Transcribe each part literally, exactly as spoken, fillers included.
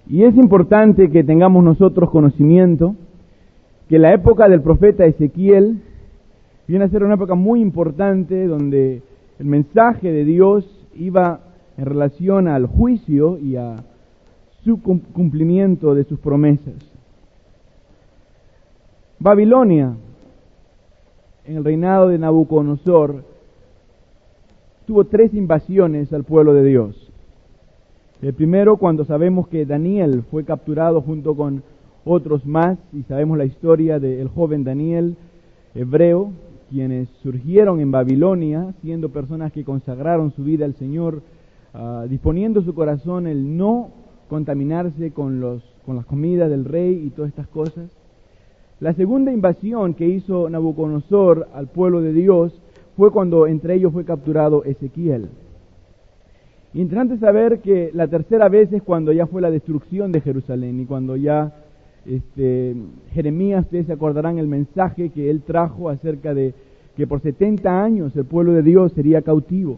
Y es importante que tengamos nosotros conocimiento que la época del profeta Ezequiel viene a ser una época muy importante donde el mensaje de Dios iba en relación al juicio y a su cumplimiento de sus promesas. Babilonia, en el reinado de Nabucodonosor, tuvo tres invasiones al pueblo de Dios. El primero, cuando sabemos que Daniel fue capturado junto con otros más, y sabemos la historia del joven Daniel, hebreo, quienes surgieron en Babilonia, siendo personas que consagraron su vida al Señor, uh, disponiendo su corazón el no contaminarse con, los, con las comidas del rey y todas estas cosas. La segunda invasión que hizo Nabucodonosor al pueblo de Dios fue cuando entre ellos fue capturado Ezequiel. Interesante saber que la tercera vez es cuando ya fue la destrucción de Jerusalén y cuando ya este, Jeremías, ustedes se acordarán el mensaje que él trajo acerca de que por setenta años el pueblo de Dios sería cautivo.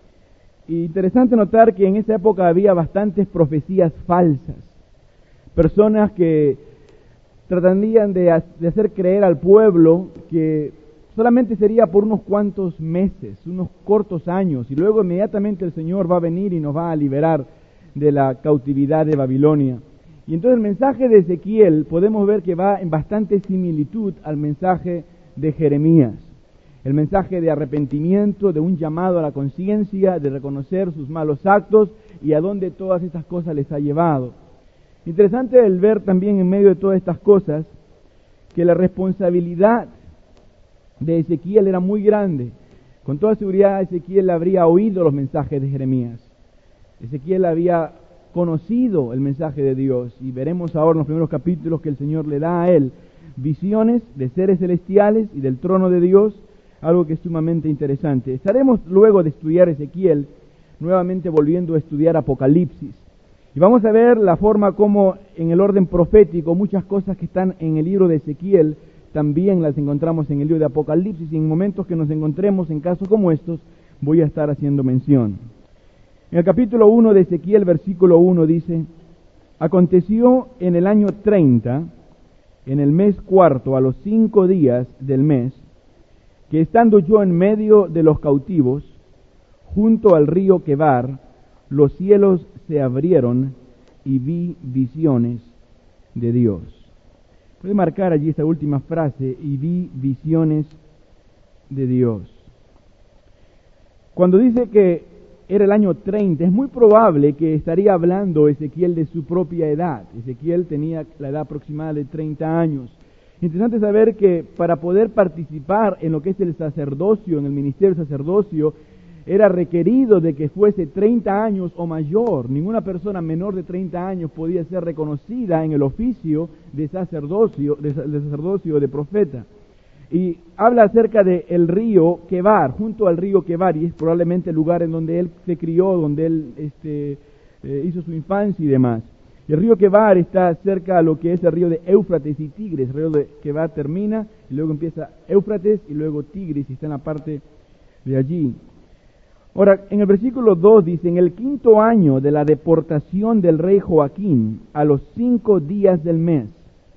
Y interesante notar que en esa época había bastantes profecías falsas, personas que tratarían de, de hacer creer al pueblo que solamente sería por unos cuantos meses, unos cortos años, y luego inmediatamente el Señor va a venir y nos va a liberar de la cautividad de Babilonia. Y entonces el mensaje de Ezequiel podemos ver que va en bastante similitud al mensaje de Jeremías. El mensaje de arrepentimiento, de un llamado a la conciencia, de reconocer sus malos actos y a dónde todas estas cosas les ha llevado. Interesante el ver también en medio de todas estas cosas que la responsabilidad de Ezequiel era muy grande. Con toda seguridad Ezequiel habría oído los mensajes de Jeremías. Ezequiel había conocido el mensaje de Dios y veremos ahora en los primeros capítulos que el Señor le da a él visiones de seres celestiales y del trono de Dios, algo que es sumamente interesante. Estaremos luego de estudiar Ezequiel nuevamente volviendo a estudiar Apocalipsis y vamos a ver la forma como en el orden profético muchas cosas que están en el libro de Ezequiel también las encontramos en el libro de Apocalipsis, y en momentos que nos encontremos en casos como estos voy a estar haciendo mención. En el capítulo uno de Ezequiel, versículo uno dice: aconteció en el año treinta, en el mes cuarto, a los cinco días del mes, que estando yo en medio de los cautivos, junto al río Quebar, los cielos se abrieron y vi visiones de Dios. Puede marcar allí esta última frase, y vi visiones de Dios. Cuando dice que era el año treinta, es muy probable que estaría hablando Ezequiel de su propia edad. Ezequiel tenía la edad aproximada de treinta años. Interesante saber que para poder participar en lo que es el sacerdocio, en el ministerio del sacerdocio, era requerido de que fuese treinta años o mayor. Ninguna persona menor de treinta años podía ser reconocida en el oficio de sacerdocio, de, de sacerdocio de profeta. Y habla acerca de el río Quebar, junto al río Quebar, y es probablemente el lugar en donde él se crió, donde él este, eh, hizo su infancia y demás. Y el río Quebar está cerca a lo que es el río de Éufrates y Tigris. El río de Quebar termina, y luego empieza Éufrates, y luego Tigris, y está en la parte de allí. Ahora, en el versículo dos dice: en el quinto año de la deportación del rey Joaquín, a los cinco días del mes,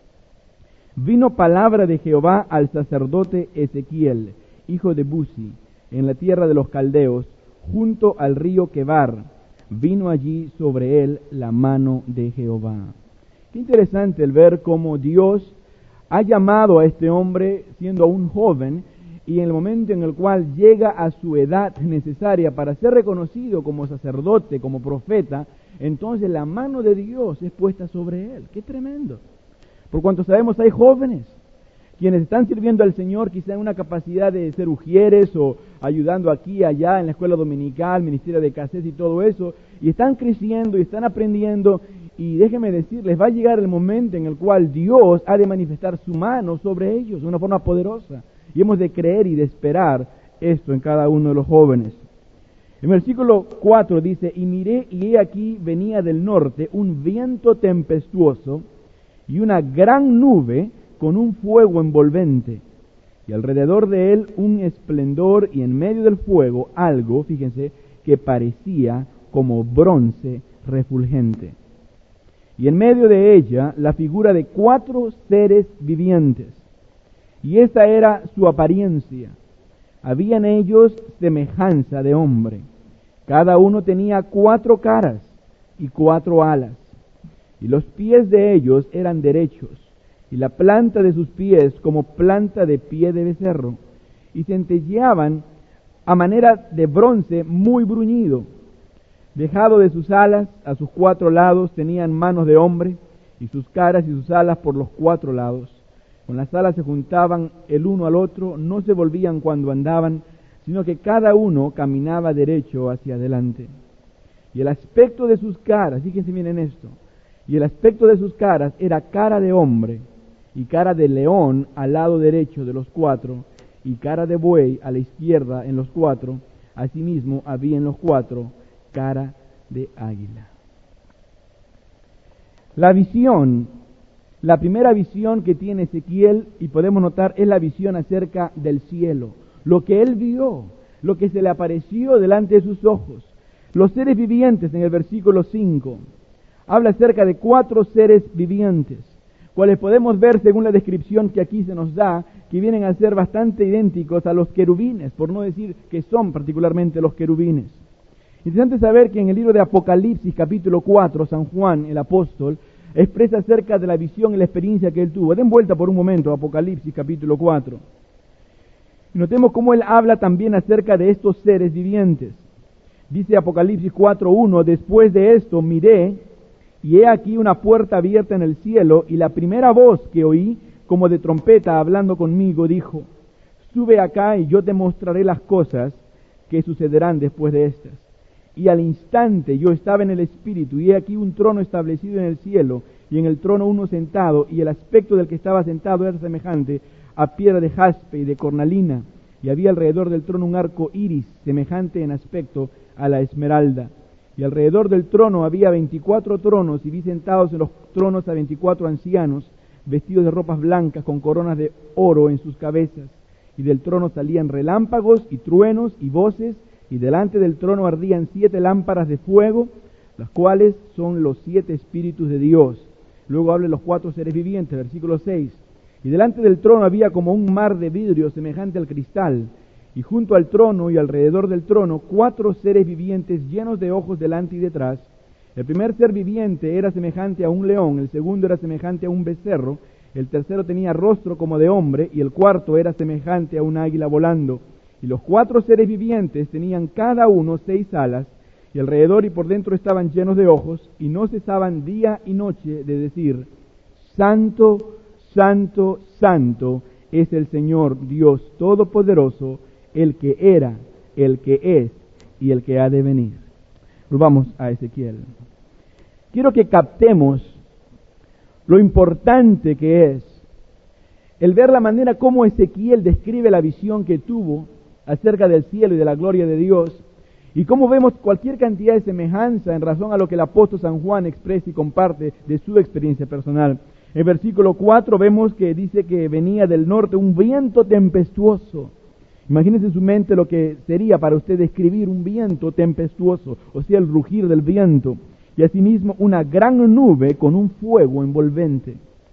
vino palabra de Jehová al sacerdote Ezequiel, hijo de Buzi, en la tierra de los caldeos, junto al río Quebar. Vino allí sobre él la mano de Jehová. Qué interesante el ver cómo Dios ha llamado a este hombre siendo aún joven, y en el momento en el cual llega a su edad necesaria para ser reconocido como sacerdote, como profeta, entonces la mano de Dios es puesta sobre él. ¡Qué tremendo! Por cuanto sabemos, hay jóvenes quienes están sirviendo al Señor, quizá en una capacidad de ser ujieres o ayudando aquí y allá en la escuela dominical, ministerio de cases y todo eso, y están creciendo y están aprendiendo, y déjenme decirles, va a llegar el momento en el cual Dios ha de manifestar su mano sobre ellos de una forma poderosa. Y hemos de creer y de esperar esto en cada uno de los jóvenes. En el versículo cuatro dice: y miré, y he aquí venía del norte un viento tempestuoso y una gran nube con un fuego envolvente, y alrededor de él un esplendor, y en medio del fuego algo, fíjense, que parecía como bronce refulgente. y en medio de ella la figura de cuatro seres vivientes. Y esta era su apariencia. Había en ellos semejanza de hombre. Cada uno tenía cuatro caras y cuatro alas. Y los pies de ellos eran derechos, y la planta de sus pies como planta de pie de becerro, y centelleaban a manera de bronce muy bruñido. Dejado de sus alas, a sus cuatro lados tenían manos de hombre, y sus caras y sus alas por los cuatro lados. Con las alas se juntaban el uno al otro, no se volvían cuando andaban, sino que cada uno caminaba derecho hacia adelante. Y el aspecto de sus caras, fíjense bien en esto, y el aspecto de sus caras era cara de hombre, y cara de león al lado derecho de los cuatro, y cara de buey a la izquierda en los cuatro. Asimismo había en los cuatro cara de águila. La visión, la primera visión que tiene Ezequiel, y podemos notar, es la visión acerca del cielo. Lo que él vio, lo que se le apareció delante de sus ojos. Los seres vivientes en el versículo cinco. Habla acerca de cuatro seres vivientes, cuales podemos ver según la descripción que aquí se nos da, que vienen a ser bastante idénticos a los querubines, por no decir que son particularmente los querubines. Interesante saber que en el libro de Apocalipsis, capítulo cuatro, San Juan, el apóstol, expresa acerca de la visión y la experiencia que él tuvo. Den vuelta por un momento a Apocalipsis, capítulo cuatro. Y notemos cómo él habla también acerca de estos seres vivientes. Dice Apocalipsis cuatro uno, después de esto miré, y he aquí una puerta abierta en el cielo, y la primera voz que oí, como de trompeta hablando conmigo, dijo, sube acá y yo te mostraré las cosas que sucederán después de estas. Y al instante yo estaba en el Espíritu, y he aquí un trono establecido en el cielo, y en el trono uno sentado, y el aspecto del que estaba sentado era semejante a piedra de jaspe y de cornalina, y había alrededor del trono un arco iris, semejante en aspecto a la esmeralda. Y alrededor del trono había veinticuatro tronos, y vi sentados en los tronos a veinticuatro ancianos, vestidos de ropas blancas, con coronas de oro en sus cabezas. Y del trono salían relámpagos y truenos y voces, y delante del trono ardían siete lámparas de fuego, las cuales son los siete espíritus de Dios. Luego habla de los cuatro seres vivientes, versículo seis. Y delante del trono había como un mar de vidrio semejante al cristal, y junto al trono y alrededor del trono cuatro seres vivientes llenos de ojos delante y detrás. El primer ser viviente era semejante a un león, el segundo era semejante a un becerro, el tercero tenía rostro como de hombre, y el cuarto era semejante a un águila volando. Y los cuatro seres vivientes tenían cada uno seis alas, y alrededor y por dentro estaban llenos de ojos, y no cesaban día y noche de decir, Santo, Santo, Santo es el Señor Dios Todopoderoso, el que era, el que es y el que ha de venir. Volvamos a Ezequiel. Quiero que captemos lo importante que es el ver la manera como Ezequiel describe la visión que tuvo acerca del cielo y de la gloria de Dios, y cómo vemos cualquier cantidad de semejanza en razón a lo que el apóstol San Juan expresa y comparte de su experiencia personal. En versículo cuatro vemos que dice que venía del norte un viento tempestuoso. Imagínense en su mente lo que sería para usted describir un viento tempestuoso, o sea, el rugir del viento, y asimismo una gran nube con un fuego envolvente.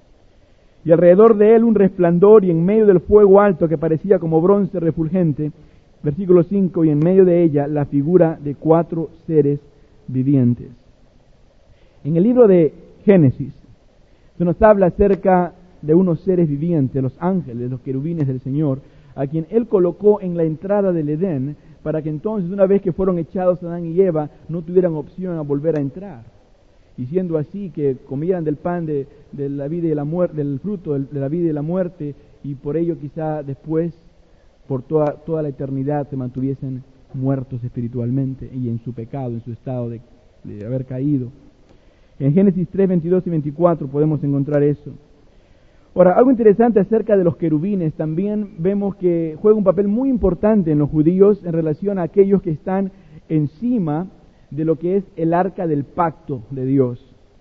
Y alrededor de él un resplandor, y en medio del fuego alto que parecía como bronce refulgente. Versículo cinco, y en medio de ella la figura de cuatro seres vivientes. En el libro de Génesis se nos habla acerca de unos seres vivientes, los ángeles, los querubines del Señor, a quien Él colocó en la entrada del Edén, para que entonces, una vez que fueron echados Adán y Eva, no tuvieran opción a volver a entrar. Y siendo así, que comieran del pan de, de la vida y la muerte, del fruto de la vida y la muerte, y por ello quizá después, por toda, toda la eternidad, se mantuviesen muertos espiritualmente y en su pecado, en su estado de, de haber caído. En Génesis tres, veintidós y veinticuatro podemos encontrar eso. Ahora, algo interesante acerca de los querubines, también vemos que juega un papel muy importante en los judíos en relación a aquellos que están encima de lo que es el arca del pacto de Dios.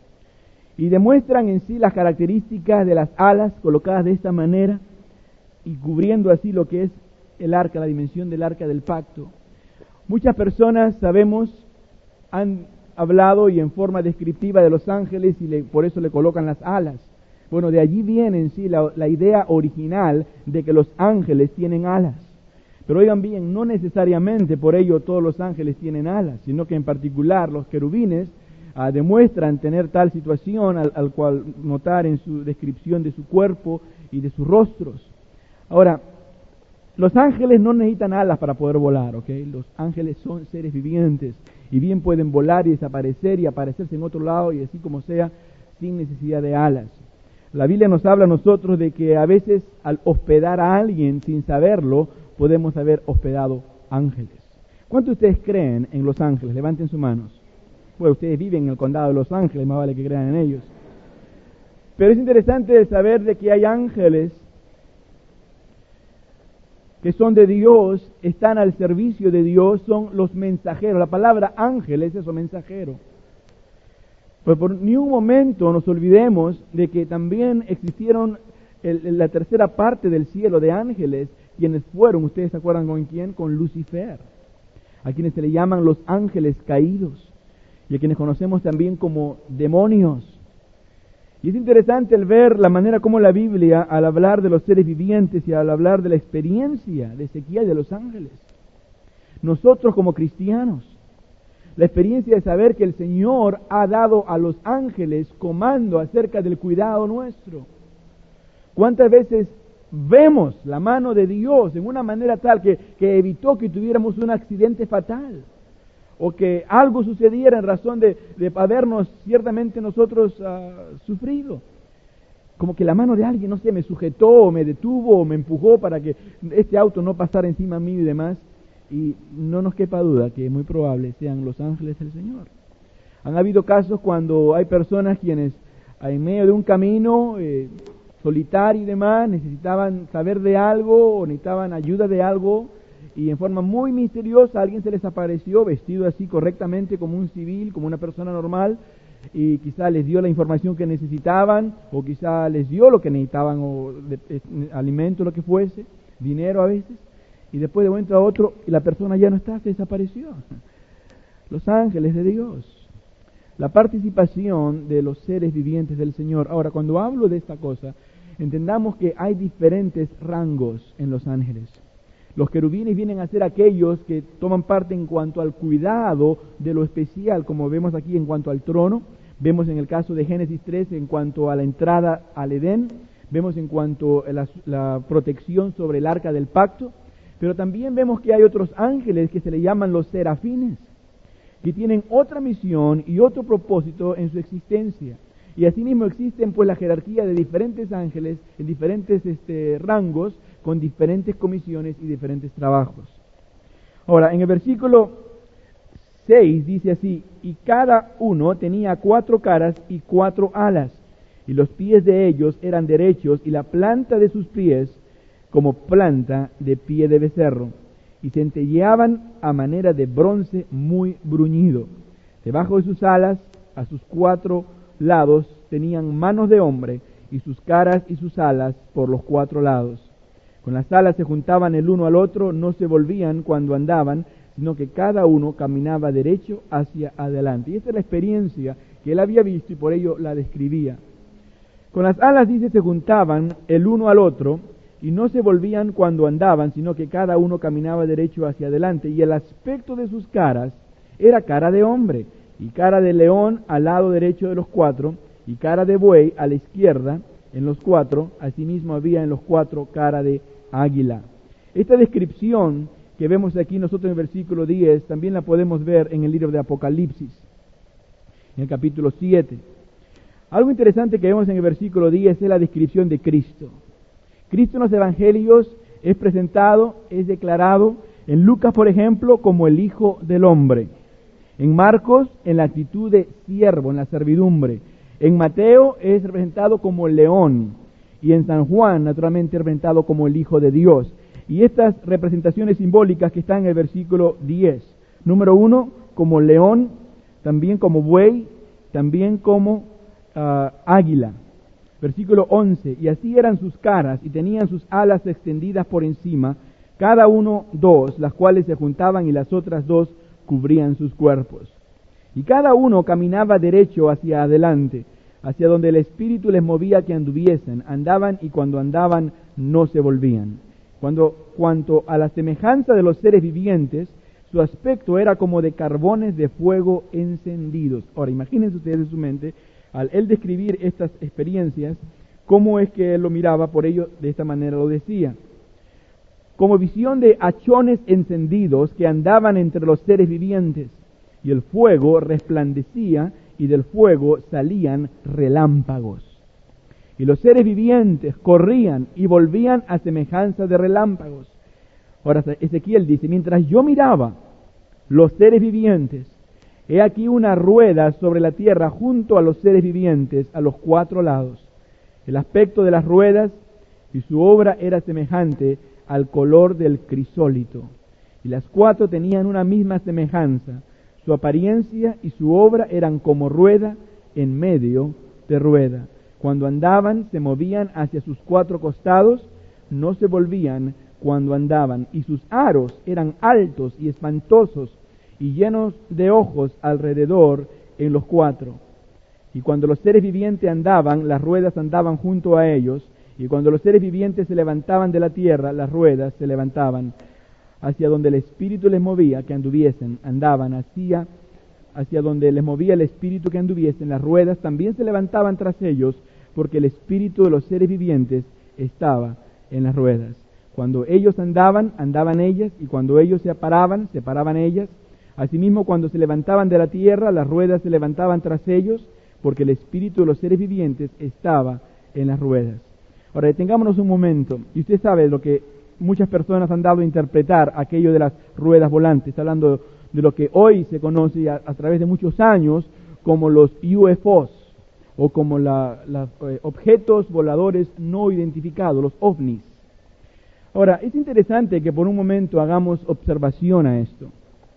Y demuestran en sí las características de las alas colocadas de esta manera y cubriendo así lo que es el arca, la dimensión del arca del pacto. Muchas personas, sabemos, han hablado y en forma descriptiva de los ángeles y le, por eso le colocan las alas. Bueno, de allí viene en sí la, la idea original de que los ángeles tienen alas. Pero oigan bien, no necesariamente por ello todos los ángeles tienen alas, sino que en particular los querubines uh, demuestran tener tal situación al, al cual notar en su descripción de su cuerpo y de sus rostros. Ahora, los ángeles no necesitan alas para poder volar, ¿ok? Los ángeles son seres vivientes y bien pueden volar y desaparecer y aparecerse en otro lado y así como sea, sin necesidad de alas. La Biblia nos habla a nosotros de que a veces al hospedar a alguien sin saberlo, podemos haber hospedado ángeles. ¿Cuántos de ustedes creen en los ángeles? Levanten sus manos. Bueno, ustedes viven en el condado de Los Ángeles, más vale que crean en ellos. Pero es interesante saber de que hay ángeles que son de Dios, están al servicio de Dios, son los mensajeros. La palabra ángel es eso, mensajero. Pues por ni un momento nos olvidemos de que también existieron el, la tercera parte del cielo de ángeles, quienes fueron, ¿ustedes se acuerdan con quién? Con Lucifer, a quienes se le llaman los ángeles caídos, y a quienes conocemos también como demonios. Y es interesante el ver la manera como la Biblia, al hablar de los seres vivientes y al hablar de la experiencia de Ezequiel de los ángeles, nosotros como cristianos, la experiencia de saber que el Señor ha dado a los ángeles comando acerca del cuidado nuestro. ¿Cuántas veces vemos la mano de Dios en una manera tal que, que evitó que tuviéramos un accidente fatal? O que algo sucediera en razón de, de habernos ciertamente nosotros uh, sufrido. Como que la mano de alguien, no sé, me sujetó, o me detuvo, o me empujó para que este auto no pasara encima mío y demás. Y no nos quepa duda que es muy probable sean los ángeles del Señor. Han habido casos cuando hay personas quienes en medio de un camino eh, solitario y demás necesitaban saber de algo o necesitaban ayuda de algo, y en forma muy misteriosa alguien se les apareció vestido así correctamente como un civil, como una persona normal, y quizá les dio la información que necesitaban, o quizá les dio lo que necesitaban, o de, de, alimento, lo que fuese, dinero a veces, y después de un momento a otro y la persona ya no está, se desapareció. Los ángeles de Dios, la participación de los seres vivientes del Señor. Ahora, cuando hablo de esta cosa, entendamos que hay diferentes rangos en los ángeles. Los querubines vienen a ser aquellos que toman parte en cuanto al cuidado de lo especial, como vemos aquí en cuanto al trono, vemos en el caso de Génesis tres en cuanto a la entrada al Edén, vemos en cuanto a la, la protección sobre el arca del pacto, pero también vemos que hay otros ángeles que se le llaman los serafines, que tienen otra misión y otro propósito en su existencia. Y asimismo existen pues la jerarquía de diferentes ángeles en diferentes este, rangos, con diferentes comisiones y diferentes trabajos. Ahora, en el versículo seis dice así: y cada uno tenía cuatro caras y cuatro alas, y los pies de ellos eran derechos, y la planta de sus pies como planta de pie de becerro, y centelleaban a manera de bronce muy bruñido. Debajo de sus alas, a sus cuatro lados, tenían manos de hombre, y sus caras y sus alas por los cuatro lados. Con las alas se juntaban el uno al otro, no se volvían cuando andaban, sino que cada uno caminaba derecho hacia adelante. Y esta es la experiencia que él había visto y por ello la describía. Con las alas, dice, se juntaban el uno al otro y no se volvían cuando andaban, sino que cada uno caminaba derecho hacia adelante. Y el aspecto de sus caras era cara de hombre, y cara de león al lado derecho de los cuatro, y cara de buey a la izquierda en los cuatro. Asimismo había en los cuatro cara de águila. Esta descripción que vemos aquí nosotros en el versículo diez, también la podemos ver en el libro de Apocalipsis, en el capítulo siete. Algo interesante que vemos en el versículo diez es la descripción de Cristo. Cristo en los evangelios es presentado, es declarado en Lucas, por ejemplo, como el Hijo del Hombre. En Marcos, en la actitud de siervo, en la servidumbre. En Mateo es representado como el león. Y en San Juan, naturalmente, representado como el Hijo de Dios. Y estas representaciones simbólicas que están en el versículo diez. Número uno, como león, también como buey, también como uh, águila. Versículo once, y así eran sus caras, y tenían sus alas extendidas por encima, cada uno dos, las cuales se juntaban y las otras dos cubrían sus cuerpos. y cada uno caminaba derecho hacia adelante, hacia donde el Espíritu les movía que anduviesen. Andaban, y cuando andaban no se volvían. Cuando, cuanto a la semejanza de los seres vivientes, su aspecto era como de carbones de fuego encendidos. Ahora, imagínense ustedes en su mente, al él describir estas experiencias, cómo es que él lo miraba, por ello de esta manera lo decía. Como visión de hachones encendidos que andaban entre los seres vivientes, y el fuego resplandecía, y del fuego salían relámpagos. Y los seres vivientes corrían y volvían a semejanza de relámpagos. Ahora Ezequiel dice, mientras yo miraba los seres vivientes, he aquí una rueda sobre la tierra junto a los seres vivientes a los cuatro lados. El aspecto de las ruedas y su obra era semejante al color del crisólito. Y las cuatro tenían una misma semejanza. Su apariencia y su obra eran como rueda en medio de rueda. Cuando andaban, se movían hacia sus cuatro costados, no se volvían cuando andaban. Y sus aros eran altos y espantosos, y llenos de ojos alrededor en los cuatro. Y cuando los seres vivientes andaban, las ruedas andaban junto a ellos, y cuando los seres vivientes se levantaban de la tierra, las ruedas se levantaban hacia donde el Espíritu les movía que anduviesen. Andaban hacia, hacia donde les movía el Espíritu que anduviesen. Las ruedas también se levantaban tras ellos, porque el Espíritu de los seres vivientes estaba en las ruedas. Cuando ellos andaban, andaban ellas, y cuando ellos se paraban, se paraban ellas. Asimismo, cuando se levantaban de la tierra, las ruedas se levantaban tras ellos, porque el Espíritu de los seres vivientes estaba en las ruedas. Ahora, detengámonos un momento, y usted sabe lo que muchas personas han dado a interpretar aquello de las ruedas volantes. Está hablando de lo que hoy se conoce a, a través de muchos años como los U F Os, o como la, la, eh, objetos voladores no identificados, los ovnis. Ahora, es interesante que por un momento hagamos observación a esto,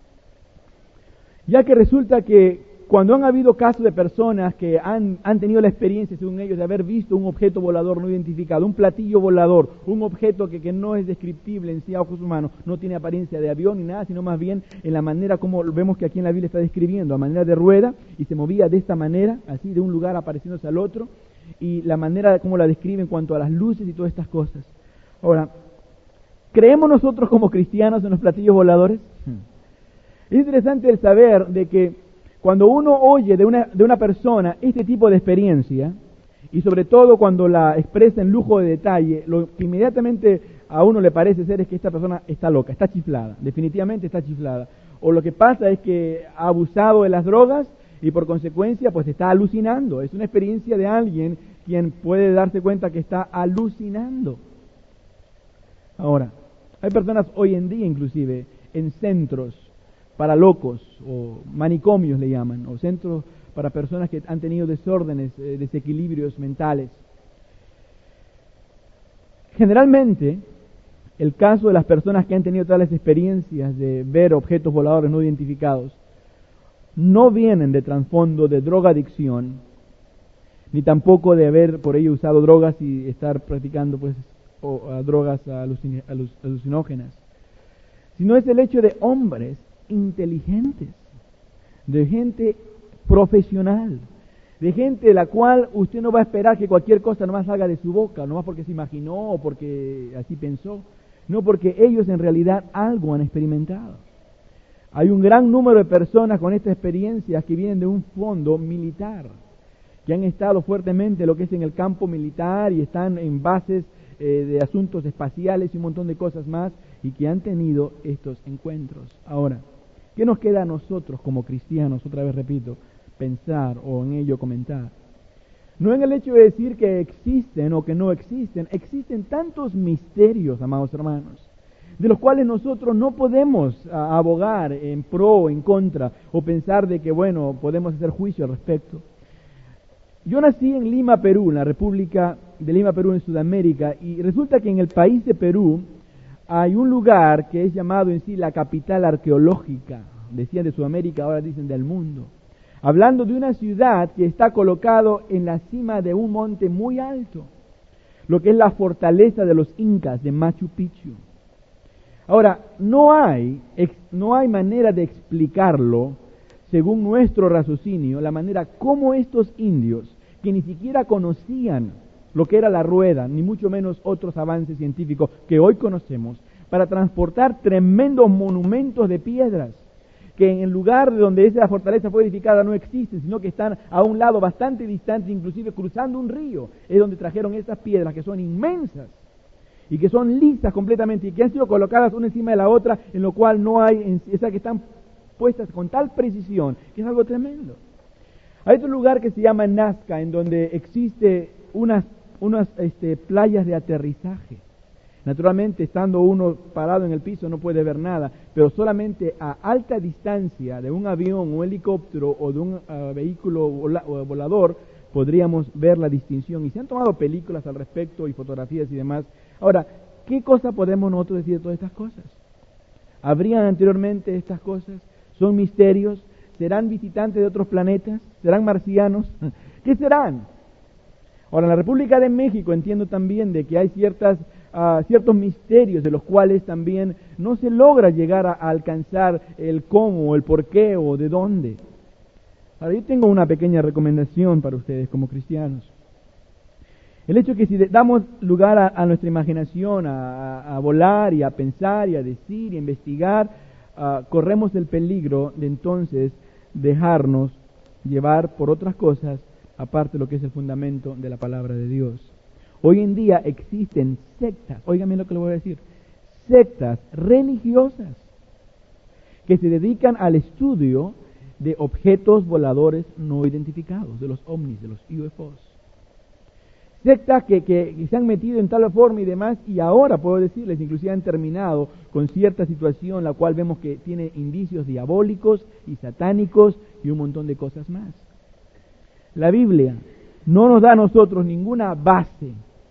ya que resulta que cuando han habido casos de personas que han, han tenido la experiencia, según ellos, de haber visto un objeto volador no identificado, un platillo volador, un objeto que, que no es descriptible en sí a ojos humanos, no tiene apariencia de avión ni nada, sino más bien en la manera como vemos que aquí en la Biblia está describiendo, a manera de rueda, y se movía de esta manera, así de un lugar apareciéndose al otro, y la manera como la describe en cuanto a las luces y todas estas cosas. Ahora, ¿creemos nosotros como cristianos en los platillos voladores? Hmm. Es interesante el saber de que cuando uno oye de una, de una persona este tipo de experiencia, y sobre todo cuando la expresa en lujo de detalle, lo que inmediatamente a uno le parece ser es que esta persona está loca, está chiflada, definitivamente está chiflada. O lo que pasa es que ha abusado de las drogas y por consecuencia pues está alucinando. Es una experiencia de alguien quien puede darse cuenta que está alucinando. Ahora, hay personas hoy en día inclusive en centros para locos, o manicomios le llaman, o centros para personas que han tenido desórdenes, eh, desequilibrios mentales. Generalmente, el caso de las personas que han tenido tales experiencias de ver objetos voladores no identificados, no vienen de trasfondo de drogadicción, ni tampoco de haber por ello usado drogas y estar practicando pues o, a drogas alucin- aluc- alucinógenas, sino es el hecho de hombres inteligentes, de gente profesional, de gente de la cual usted no va a esperar que cualquier cosa nomás salga de su boca, nomás porque se imaginó o porque así pensó, no, porque ellos en realidad algo han experimentado. Hay un gran número de personas con estas experiencias que vienen de un fondo militar, que han estado fuertemente lo que es en el campo militar y están en bases eh, de asuntos espaciales y un montón de cosas más, y que han tenido estos encuentros. Ahora, ¿qué nos queda a nosotros como cristianos, otra vez repito, pensar o en ello comentar? No en el hecho de decir que existen o que no existen, existen tantos misterios, amados hermanos, de los cuales nosotros no podemos a, abogar en pro o en contra, o pensar de que, bueno, podemos hacer juicio al respecto. Yo nací en Lima, Perú, en la República de Lima, Perú, en Sudamérica, y resulta que en el país de Perú hay un lugar que es llamado en sí la capital arqueológica, decían de Sudamérica, ahora dicen del mundo, hablando de una ciudad que está colocado en la cima de un monte muy alto, lo que es la fortaleza de los incas de Machu Picchu. Ahora, no hay, no hay manera de explicarlo según nuestro raciocinio, la manera como estos indios, que ni siquiera conocían lo que era la rueda, ni mucho menos otros avances científicos que hoy conocemos, para transportar tremendos monumentos de piedras, que en el lugar de donde esa fortaleza fue edificada no existen, sino que están a un lado bastante distante, inclusive cruzando un río, es donde trajeron estas piedras que son inmensas y que son lisas completamente y que han sido colocadas una encima de la otra, en lo cual no hay, o sea, que están puestas con tal precisión, que es algo tremendo. Hay otro lugar que se llama Nazca, en donde existe unas, unas este, playas de aterrizaje. Naturalmente, estando uno parado en el piso no puede ver nada, pero solamente a alta distancia de un avión, un helicóptero o de un uh, vehículo vola, uh, volador podríamos ver la distinción. Y se han tomado películas al respecto y fotografías y demás. Ahora, ¿qué cosa podemos nosotros decir de todas estas cosas? ¿Habrían anteriormente estas cosas? ¿Son misterios? ¿Serán visitantes de otros planetas? ¿Serán marcianos? ¿Qué serán? Ahora, en la República de México entiendo también de que hay ciertas, uh, ciertos misterios de los cuales también no se logra llegar a, a alcanzar el cómo, el por qué o de dónde. Ahora, yo tengo una pequeña recomendación para ustedes como cristianos. El hecho que si damos lugar a, a nuestra imaginación, a, a, a volar y a pensar y a decir y a investigar, uh, corremos el peligro de entonces dejarnos llevar por otras cosas, aparte de lo que es el fundamento de la palabra de Dios. Hoy en día existen sectas, óigame lo que le voy a decir, sectas religiosas que se dedican al estudio de objetos voladores no identificados, de los ovnis, de los U F Os. Sectas que, que, que se han metido en tal forma y demás, y ahora puedo decirles, inclusive han terminado con cierta situación, la cual vemos que tiene indicios diabólicos y satánicos y un montón de cosas más. La Biblia no nos da a nosotros ninguna base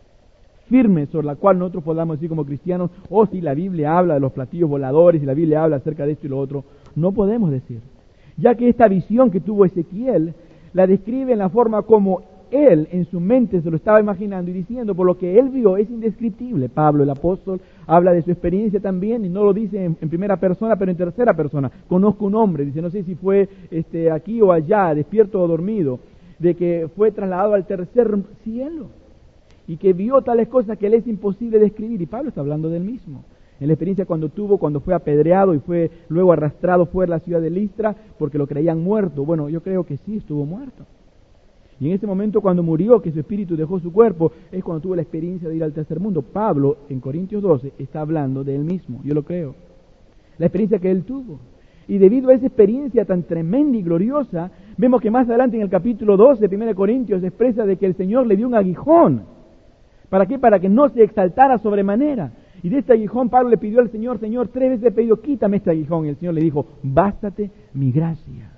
firme sobre la cual nosotros podamos decir como cristianos, oh, si la Biblia habla de los platillos voladores, y la Biblia habla acerca de esto y lo otro. No podemos decir, ya que esta visión que tuvo Ezequiel la describe en la forma como él en su mente se lo estaba imaginando y diciendo, por lo que él vio es indescriptible. Pablo, el apóstol, habla de su experiencia también y no lo dice en, en primera persona, pero en tercera persona. Conozco un hombre, dice, no sé si fue este, aquí o allá, despierto o dormido, de que fue trasladado al tercer cielo y que vio tales cosas que le es imposible describir. Y Pablo está hablando del mismo. En la experiencia cuando tuvo, cuando fue apedreado y fue luego arrastrado fuera de la ciudad de Listra porque lo creían muerto. Bueno, yo creo que sí, estuvo muerto. Y en ese momento cuando murió, que su espíritu dejó su cuerpo, es cuando tuvo la experiencia de ir al tercer mundo. Pablo, en Corintios doce, está hablando de él mismo, yo lo creo. La experiencia que él tuvo. Y debido a esa experiencia tan tremenda y gloriosa, vemos que más adelante en el capítulo doce de primera de Corintios se expresa de que el Señor le dio un aguijón. ¿Para qué? Para que no se exaltara sobremanera. Y de este aguijón Pablo le pidió al Señor, Señor, tres veces le pidió, quítame este aguijón. Y el Señor le dijo, bástate mi gracia.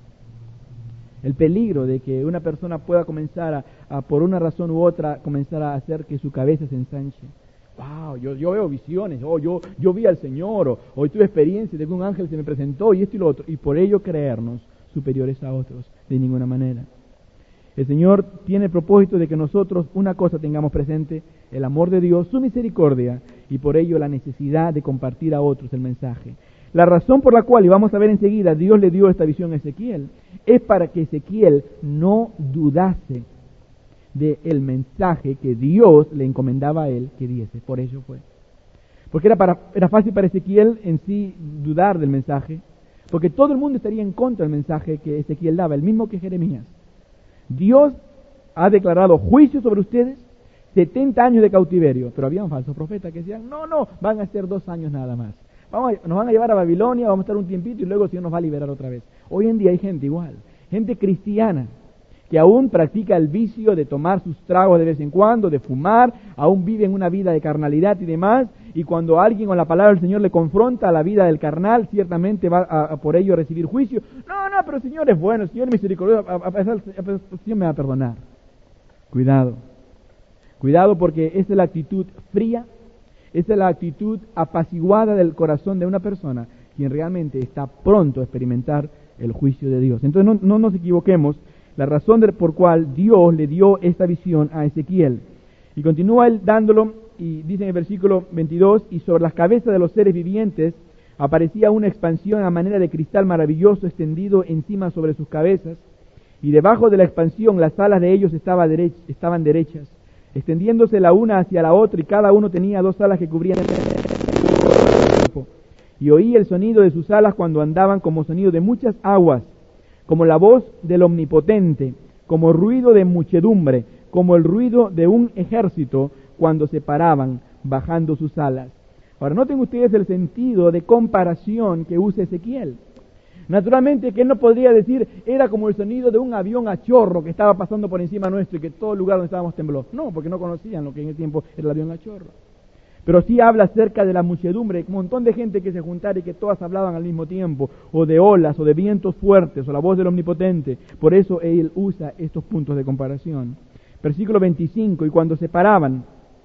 El peligro de que una persona pueda comenzar a, a, por una razón u otra, comenzar a hacer que su cabeza se ensanche. Wow, yo, yo veo visiones, oh, yo, yo vi al Señor, o, o tuve experiencia de que un ángel se me presentó y esto y lo otro, y por ello creernos superiores a otros, de ninguna manera. El Señor tiene el propósito de que nosotros una cosa tengamos presente, el amor de Dios, su misericordia, y por ello la necesidad de compartir a otros el mensaje. La razón por la cual, y vamos a ver enseguida, Dios le dio esta visión a Ezequiel, es para que Ezequiel no dudase del mensaje que Dios le encomendaba a él que diese. Por ello fue. Porque era, para, era fácil para Ezequiel en sí dudar del mensaje, porque todo el mundo estaría en contra del mensaje que Ezequiel daba, el mismo que Jeremías. Dios ha declarado juicio sobre ustedes, setenta años de cautiverio, pero había un falso profeta que decían, no, no, van a ser dos años nada más. Vamos a, nos van a llevar a Babilonia, vamos a estar un tiempito y luego el Señor nos va a liberar otra vez. Hoy en día hay gente igual, gente cristiana, que aún practica el vicio de tomar sus tragos de vez en cuando, de fumar, aún viven una vida de carnalidad y demás, y cuando alguien con la palabra del Señor le confronta a la vida del carnal, ciertamente va a, a por ello a recibir juicio. No, no, pero el Señor es bueno, el Señor es misericordioso, a, a, a, el Señor me va a perdonar. Cuidado, cuidado porque esa es la actitud fría, esa es la actitud apaciguada del corazón de una persona, quien realmente está pronto a experimentar el juicio de Dios. Entonces no, no nos equivoquemos, la razón de, por cual Dios le dio esta visión a Ezequiel. Y continúa él dándolo, y dice en el versículo veintidós, y sobre las cabezas de los seres vivientes Aparecía una expansión a manera de cristal maravilloso extendido encima sobre sus cabezas, y debajo de la expansión las alas de ellos estaban derechas, extendiéndose la una hacia la otra, y cada uno tenía dos alas que cubrían el cuerpo. Y oí el sonido de sus alas cuando andaban como sonido de muchas aguas, como la voz del Omnipotente, como ruido de muchedumbre, como el ruido de un ejército cuando se paraban bajando sus alas. Ahora, noten ustedes el sentido de comparación que usa Ezequiel. Naturalmente que él no podría decir, era como el sonido de un avión a chorro que estaba pasando por encima nuestro y que todo el lugar donde estábamos tembló. No, porque no conocían lo que en ese tiempo era el avión a chorro. Pero sí habla acerca de la muchedumbre, un montón de gente que se juntara y que todas hablaban al mismo tiempo, o de olas, o de vientos fuertes, o la voz del Omnipotente. Por eso él usa estos puntos de comparación. Versículo veinticinco, y cuando se paraban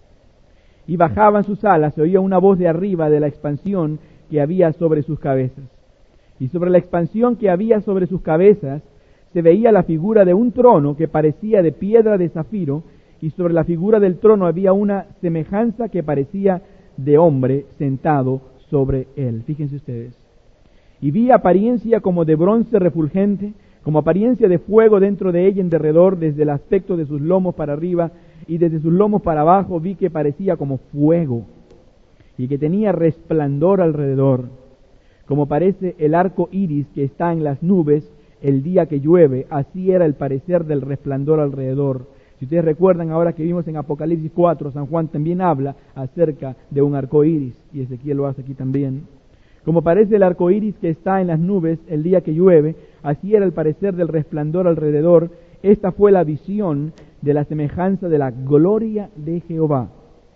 y bajaban sus alas, se oía una voz de arriba de la expansión que había sobre sus cabezas. Y sobre la expansión que había sobre sus cabezas se veía la figura de un trono que parecía de piedra de zafiro, y sobre la figura del trono había una semejanza que parecía de hombre sentado sobre él. Fíjense ustedes. Y vi apariencia como de bronce refulgente, como apariencia de fuego dentro de ella en derredor, desde el aspecto de sus lomos para arriba y desde sus lomos para abajo vi que parecía como fuego y que tenía resplandor alrededor, como parece el arco iris que está en las nubes el día que llueve. Así era el parecer del resplandor alrededor. Si ustedes recuerdan, ahora que vimos en Apocalipsis cuatro, San Juan también habla acerca de un arco iris, y Ezequiel lo hace aquí también. Como parece el arco iris que está en las nubes el día que llueve, así era el parecer del resplandor alrededor. Esta fue la visión de la semejanza de la gloria de Jehová.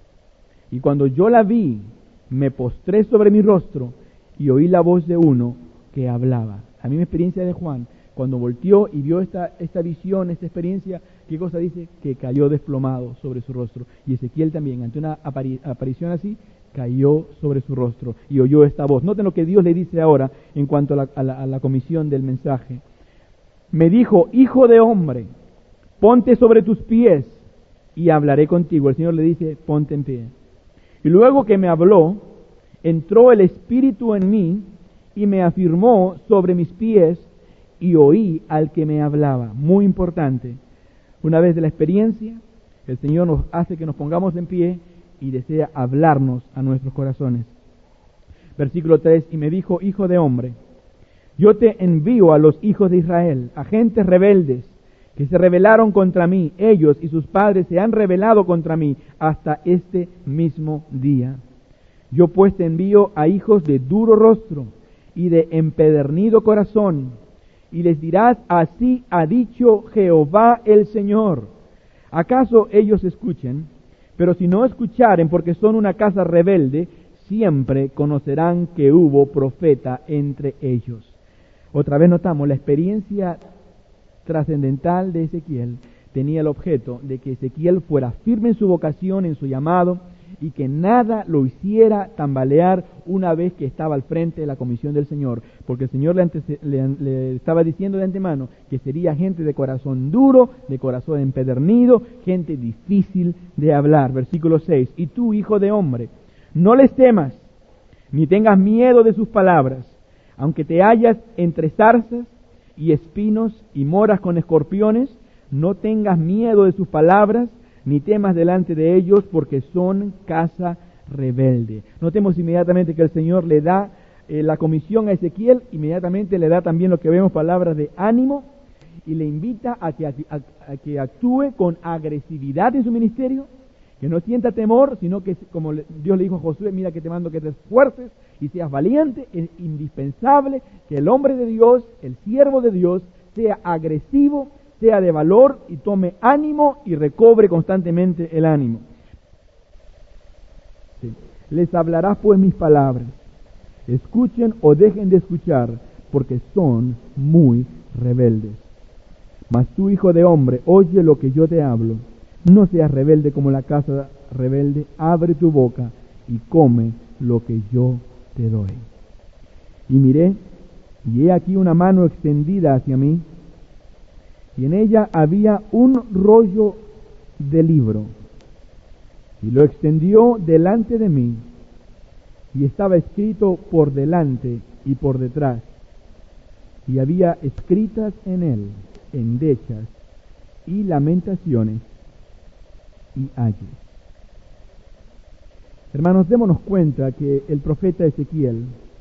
Y cuando yo la vi, me postré sobre mi rostro y oí la voz de uno que hablaba. La misma experiencia de Juan, cuando volteó y vio esta, esta visión, esta experiencia, ¿qué cosa dice? Que cayó desplomado sobre su rostro. Y Ezequiel también, ante una apari- aparición así, cayó sobre su rostro y oyó esta voz. Noten lo que Dios le dice ahora en cuanto a la, a la, a la comisión del mensaje. Me dijo, hijo de hombre, ponte sobre tus pies y hablaré contigo. El Señor le dice, ponte en pie. Y luego que me habló, entró el Espíritu en mí y me afirmó sobre mis pies y oí al que me hablaba. Muy importante. Una vez de la experiencia, el Señor nos hace que nos pongamos en pie y desea hablarnos a nuestros corazones. Versículo tres, y me dijo, hijo de hombre, yo te envío a los hijos de Israel, a gentes rebeldes, que se rebelaron contra mí. Ellos y sus padres se han rebelado contra mí hasta este mismo día. Yo pues te envío a hijos de duro rostro y de empedernido corazón, y les dirás, así ha dicho Jehová el Señor. ¿Acaso ellos escuchen? Pero si no escucharen, porque son una casa rebelde, siempre conocerán que hubo profeta entre ellos. Otra vez notamos, la experiencia trascendental de Ezequiel tenía el objeto de que Ezequiel fuera firme en su vocación, en su llamado, y que nada lo hiciera tambalear una vez que estaba al frente de la comisión del Señor, porque el Señor le, antece- le, le estaba diciendo de antemano que sería gente de corazón duro, de corazón empedernido, gente difícil de hablar. Versículo seis, y tú, hijo de hombre, no les temas, ni tengas miedo de sus palabras, aunque te hallas entre zarzas y espinos y moras con escorpiones, no tengas miedo de sus palabras, ni temas delante de ellos, porque son casa rebelde. Notemos inmediatamente que el Señor le da eh, la comisión a Ezequiel, inmediatamente le da también lo que vemos, palabras de ánimo, y le invita a que, a, a que actúe con agresividad en su ministerio, que no sienta temor, sino que, como Dios le dijo a Josué, mira que te mando que seas fuerte y seas valiente. Es indispensable que el hombre de Dios, el siervo de Dios, sea agresivo, sea de valor y tome ánimo y recobre constantemente el ánimo. Sí. Les hablarás pues mis palabras, escuchen o dejen de escuchar, porque son muy rebeldes. Mas tú, hijo de hombre, oye lo que yo te hablo, no seas rebelde como la casa rebelde, abre tu boca y come lo que yo te doy. Y miré, y he aquí una mano extendida hacia mí, y en ella había un rollo de libro, y lo extendió delante de mí, y estaba escrito por delante y por detrás, y había escritas en él endechas y lamentaciones y ayes. Hermanos, démonos cuenta que el profeta Ezequiel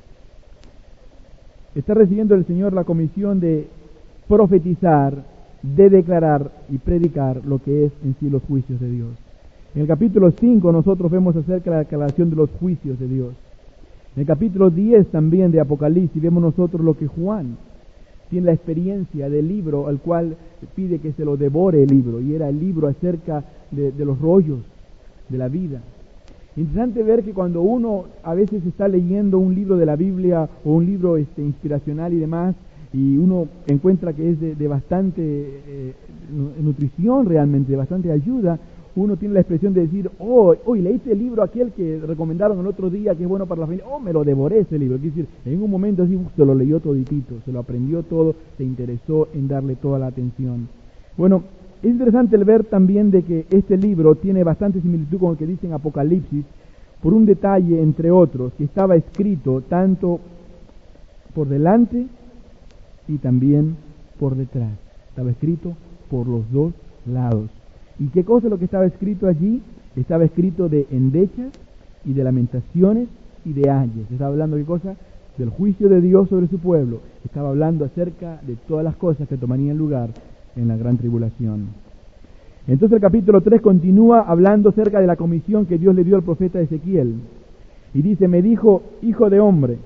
está recibiendo del Señor la comisión de profetizar, de declarar y predicar lo que es en sí los juicios de Dios. En el capítulo cinco nosotros vemos acerca de la declaración de los juicios de Dios. En el capítulo diez también de Apocalipsis vemos nosotros lo que Juan tiene la experiencia del libro al cual pide que se lo devore el libro, y era el libro acerca de, de los rollos de la vida. Interesante ver que cuando uno a veces está leyendo un libro de la Biblia o un libro este, inspiracional y demás, y uno encuentra que es de, de bastante eh, nutrición realmente, de bastante ayuda, uno tiene la expresión de decir, oh, hoy leíste el libro aquel que recomendaron el otro día, que es bueno para la familia, oh, me lo devoré ese libro. Quiere decir, en un momento así se lo leyó toditito, se lo aprendió todo, se interesó en darle toda la atención. Bueno, es interesante el ver también de que este libro tiene bastante similitud con el que dice en Apocalipsis, por un detalle entre otros, que estaba escrito tanto por delante y también por detrás. Estaba escrito por los dos lados. ¿Y qué cosa es lo que estaba escrito allí? Estaba escrito de endechas y de lamentaciones y de ayes. Estaba hablando de qué cosa? Del juicio de Dios sobre su pueblo. Estaba hablando acerca de todas las cosas que tomarían lugar en la gran tribulación. Entonces el capítulo tres continúa hablando acerca de la comisión que Dios le dio al profeta Ezequiel. Y dice, me dijo, hijo de hombre,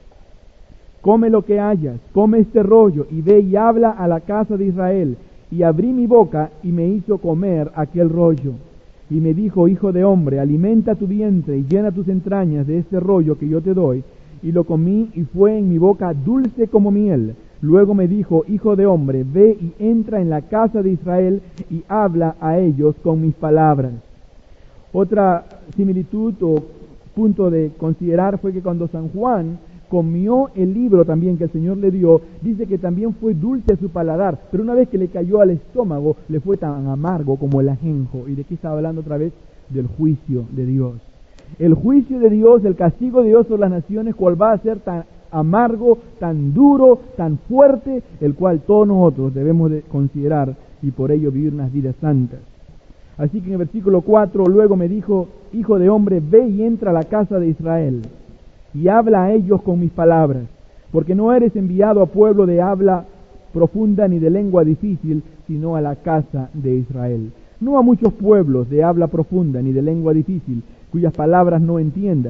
come lo que hayas, come este rollo, y ve y habla a la casa de Israel. Y abrí mi boca y me hizo comer aquel rollo. Y me dijo, hijo de hombre, alimenta tu vientre y llena tus entrañas de este rollo que yo te doy. Y lo comí y fue en mi boca dulce como miel. Luego me dijo, hijo de hombre, ve y entra en la casa de Israel y habla a ellos con mis palabras. Otra similitud o punto de considerar fue que cuando San Juan comió el libro también que el Señor le dio, dice que también fue dulce su paladar, pero una vez que le cayó al estómago, le fue tan amargo como el ajenjo. ¿Y de qué estaba hablando otra vez? Del juicio de Dios. El juicio de Dios, el castigo de Dios sobre las naciones, cual va a ser tan amargo, tan duro, tan fuerte, el cual todos nosotros debemos de considerar y por ello vivir unas vidas santas. Así que en el versículo cuatro, luego me dijo, hijo de hombre, ve y entra a la casa de Israel y habla a ellos con mis palabras, porque no eres enviado a pueblo de habla profunda ni de lengua difícil, sino a la casa de Israel. No a muchos pueblos de habla profunda ni de lengua difícil, cuyas palabras no entiendas.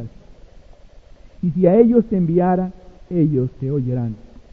Y si a ellos te enviara, ellos te oirán.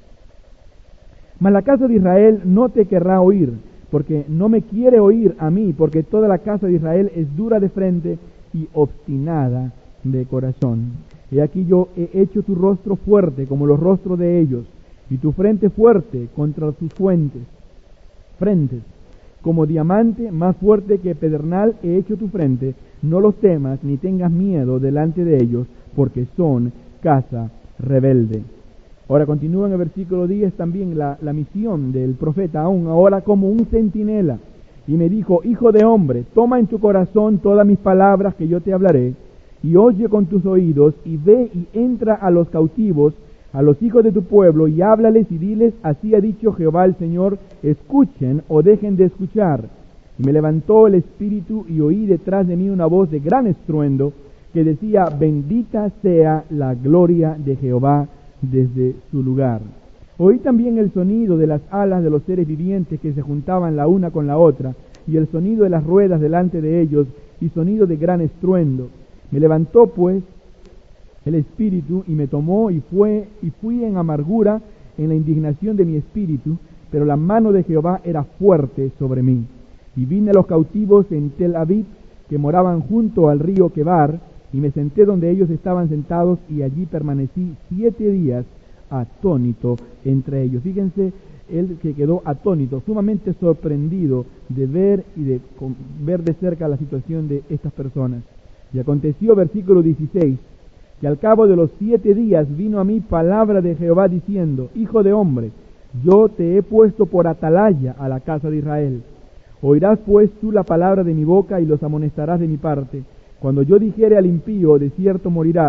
Mas la casa de Israel no te querrá oír, porque no me quiere oír a mí, porque toda la casa de Israel es dura de frente y obstinada de corazón. He aquí yo he hecho tu rostro fuerte como los rostros de ellos, y tu frente fuerte contra sus fuentes, frentes. Como diamante más fuerte que pedernal he hecho tu frente. No los temas ni tengas miedo delante de ellos, porque son casa rebelde. Ahora continúa en el versículo diez también la, la misión del profeta, aún ahora como un centinela. Y me dijo, hijo de hombre, toma en tu corazón todas mis palabras que yo te hablaré, y oye con tus oídos, y ve y entra a los cautivos, a los hijos de tu pueblo, y háblales y diles, así ha dicho Jehová el Señor, escuchen o dejen de escuchar. Y me levantó el espíritu, y oí detrás de mí una voz de gran estruendo, que decía, bendita sea la gloria de Jehová desde su lugar. Oí también el sonido de las alas de los seres vivientes que se juntaban la una con la otra, y el sonido de las ruedas delante de ellos, y sonido de gran estruendo. Me levantó pues el espíritu, y me tomó, y fue y fui en amargura, en la indignación de mi espíritu, pero la mano de Jehová era fuerte sobre mí. Y vine a los cautivos en Tel Aviv, que moraban junto al río Quebar, y me senté donde ellos estaban sentados, y allí permanecí siete días atónito entre ellos. Fíjense, él que quedó atónito, sumamente sorprendido de ver y de con, ver de cerca la situación de estas personas. Y aconteció, versículo dieciséis, que al cabo de los siete días vino a mí palabra de Jehová diciendo, hijo de hombre, yo te he puesto por atalaya a la casa de Israel. Oirás pues tú la palabra de mi boca y los amonestarás de mi parte. Cuando yo dijere al impío, de cierto morirás,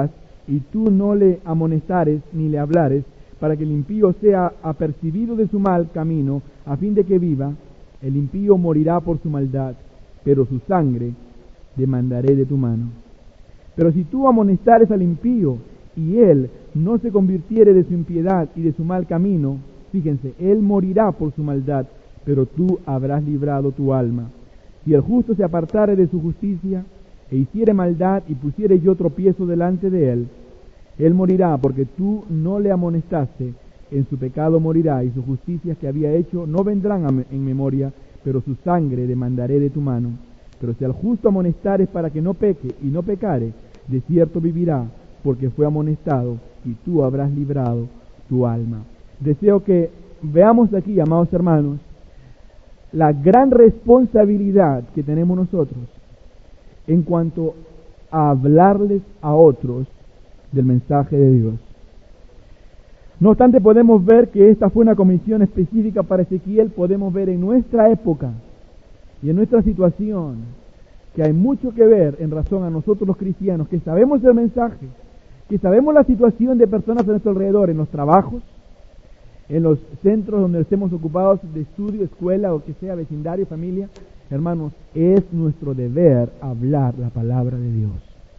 y tú no le amonestares ni le hablares, para que el impío sea apercibido de su mal camino, a fin de que viva, el impío morirá por su maldad, pero su sangre demandaré de tu mano. Pero si tú amonestares al impío, y él no se convirtiere de su impiedad y de su mal camino, fíjense, él morirá por su maldad, pero tú habrás librado tu alma. Si el justo se apartare de su justicia, e hiciere maldad, y pusiere yo tropiezo delante de él, él morirá, porque tú no le amonestaste, en su pecado morirá, y sus justicias que había hecho no vendrán a me- en memoria, pero su sangre demandaré de tu mano. Pero si al justo amonestares para que no peque y no pecare, de cierto vivirá, porque fue amonestado, y tú habrás librado tu alma. Deseo que veamos aquí, amados hermanos, la gran responsabilidad que tenemos nosotros en cuanto a hablarles a otros del mensaje de Dios. No obstante, podemos ver que esta fue una comisión específica para Ezequiel. Podemos ver en nuestra época y en nuestra situación que hay mucho que ver en razón a nosotros los cristianos, que sabemos el mensaje, que sabemos la situación de personas a nuestro alrededor, en los trabajos, en los centros donde estemos ocupados de estudio, escuela o que sea, vecindario, familia. Hermanos, es nuestro deber hablar la palabra de Dios.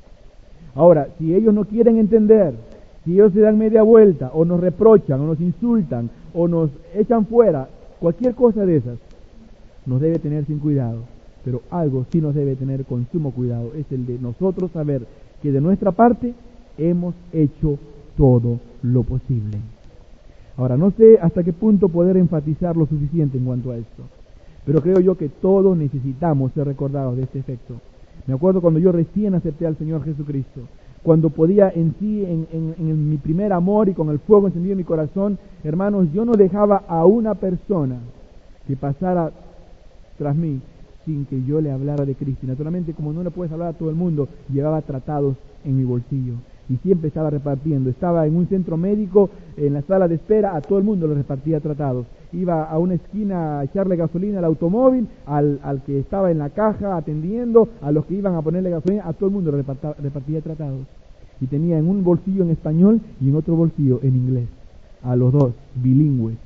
Ahora, si ellos no quieren entender, si ellos se dan media vuelta, o nos reprochan, o nos insultan, o nos echan fuera, cualquier cosa de esas, nos debe tener sin cuidado. Pero algo sí nos debe tener con sumo cuidado, es el de nosotros saber que de nuestra parte hemos hecho todo lo posible. Ahora, no sé hasta qué punto poder enfatizar lo suficiente en cuanto a esto, pero creo yo que todos necesitamos ser recordados de este efecto. Me acuerdo cuando yo recién acepté al Señor Jesucristo, cuando podía en sí, en, en, en mi primer amor y con el fuego encendido en mi corazón, hermanos, yo no dejaba a una persona que pasara tras mí sin que yo le hablara de Cristo. Y naturalmente, como no le puedes hablar a todo el mundo, llevaba tratados en mi bolsillo y siempre estaba repartiendo. Estaba en un centro médico, en la sala de espera, a todo el mundo le repartía tratados. Iba a una esquina a echarle gasolina al automóvil, al, al que estaba en la caja atendiendo, a los que iban a ponerle gasolina, a todo el mundo le repartía, repartía tratados. Y tenía en un bolsillo en español y en otro bolsillo en inglés, a los dos, bilingües.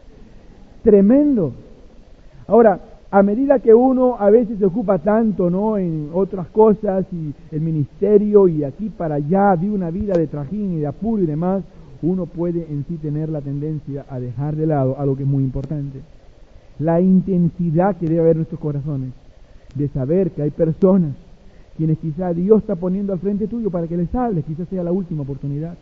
Tremendo. Ahora, a medida que uno a veces se ocupa tanto, ¿no?, en otras cosas, y el ministerio, y aquí para allá, vive una vida de trajín y de apuro y demás, uno puede en sí tener la tendencia a dejar de lado algo que es muy importante. La intensidad que debe haber en nuestros corazones, de saber que hay personas quienes quizá Dios está poniendo al frente tuyo para que les hables, quizás sea la última oportunidad.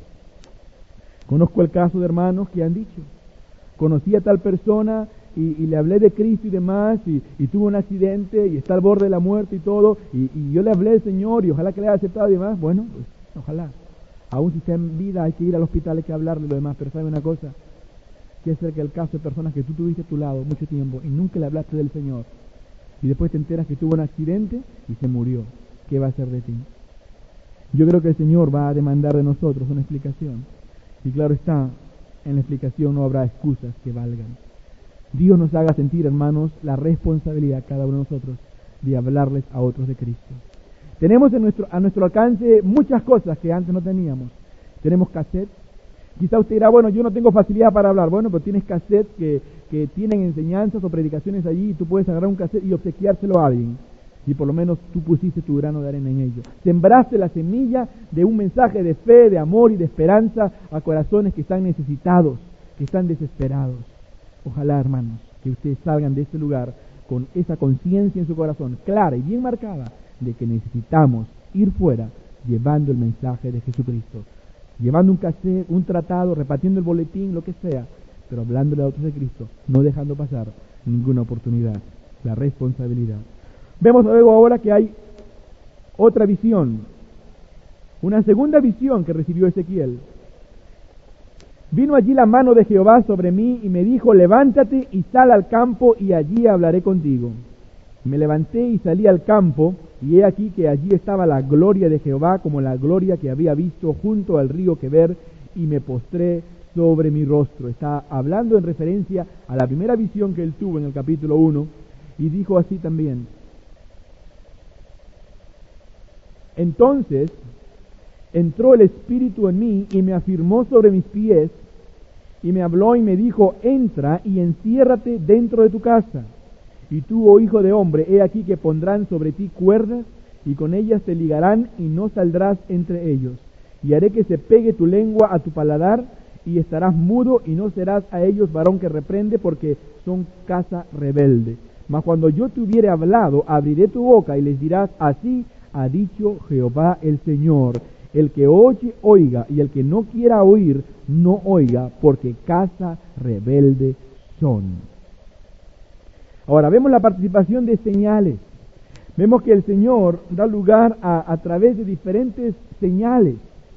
Conozco el caso de hermanos que han dicho, conocí a tal persona y, y le hablé de Cristo y demás, y, y tuvo un accidente y está al borde de la muerte y todo, y, y yo le hablé del Señor y ojalá que le haya aceptado y demás. Bueno, pues ojalá. Aún si está en vida hay que ir al hospital, hay que hablarle de lo demás, pero ¿sabe una cosa? Que es cerca el caso de personas que tú tuviste a tu lado mucho tiempo y nunca le hablaste del Señor, y después te enteras que tuvo un accidente y se murió. ¿Qué va a hacer de ti? Yo creo que el Señor va a demandar de nosotros una explicación, y claro está, en la explicación no habrá excusas que valgan. Dios nos haga sentir, hermanos, la responsabilidad cada uno de nosotros de hablarles a otros de Cristo. Tenemos en nuestro, a nuestro alcance muchas cosas que antes no teníamos. Tenemos cassettes. Quizá usted dirá, bueno, yo no tengo facilidad para hablar. Bueno, pero tienes cassettes que, que tienen enseñanzas o predicaciones allí, y tú puedes agarrar un cassette y obsequiárselo a alguien. Y por lo menos tú pusiste tu grano de arena en ello. Sembraste la semilla de un mensaje de fe, de amor y de esperanza a corazones que están necesitados, que están desesperados. Ojalá, hermanos, que ustedes salgan de este lugar con esa conciencia en su corazón, clara y bien marcada, de que necesitamos ir fuera llevando el mensaje de Jesucristo. Llevando un cassette, un tratado, repartiendo el boletín, lo que sea, pero hablándole a otros de Cristo, no dejando pasar ninguna oportunidad. La responsabilidad. Vemos luego ahora que hay otra visión, una segunda visión que recibió Ezequiel. Vino allí la mano de Jehová sobre mí y me dijo, levántate y sal al campo y allí hablaré contigo. Me levanté y salí al campo, y he aquí que allí estaba la gloria de Jehová como la gloria que había visto junto al río Queber, y me postré sobre mi rostro. Está hablando en referencia a la primera visión que él tuvo en el capítulo uno, y dijo así también. Entonces entró el Espíritu en mí y me afirmó sobre mis pies y me habló y me dijo, entra y enciérrate dentro de tu casa. Y tú, oh hijo de hombre, he aquí que pondrán sobre ti cuerdas y con ellas te ligarán y no saldrás entre ellos. Y haré que se pegue tu lengua a tu paladar y estarás mudo y no serás a ellos varón que reprende porque son casa rebelde. Mas cuando yo te hubiere hablado, abriré tu boca y les dirás, así ha dicho Jehová el Señor. El que oye, oiga, y el que no quiera oír, no oiga, porque casa rebelde son. Ahora, vemos la participación de señales. Vemos que el Señor da lugar a, a través de diferentes señales,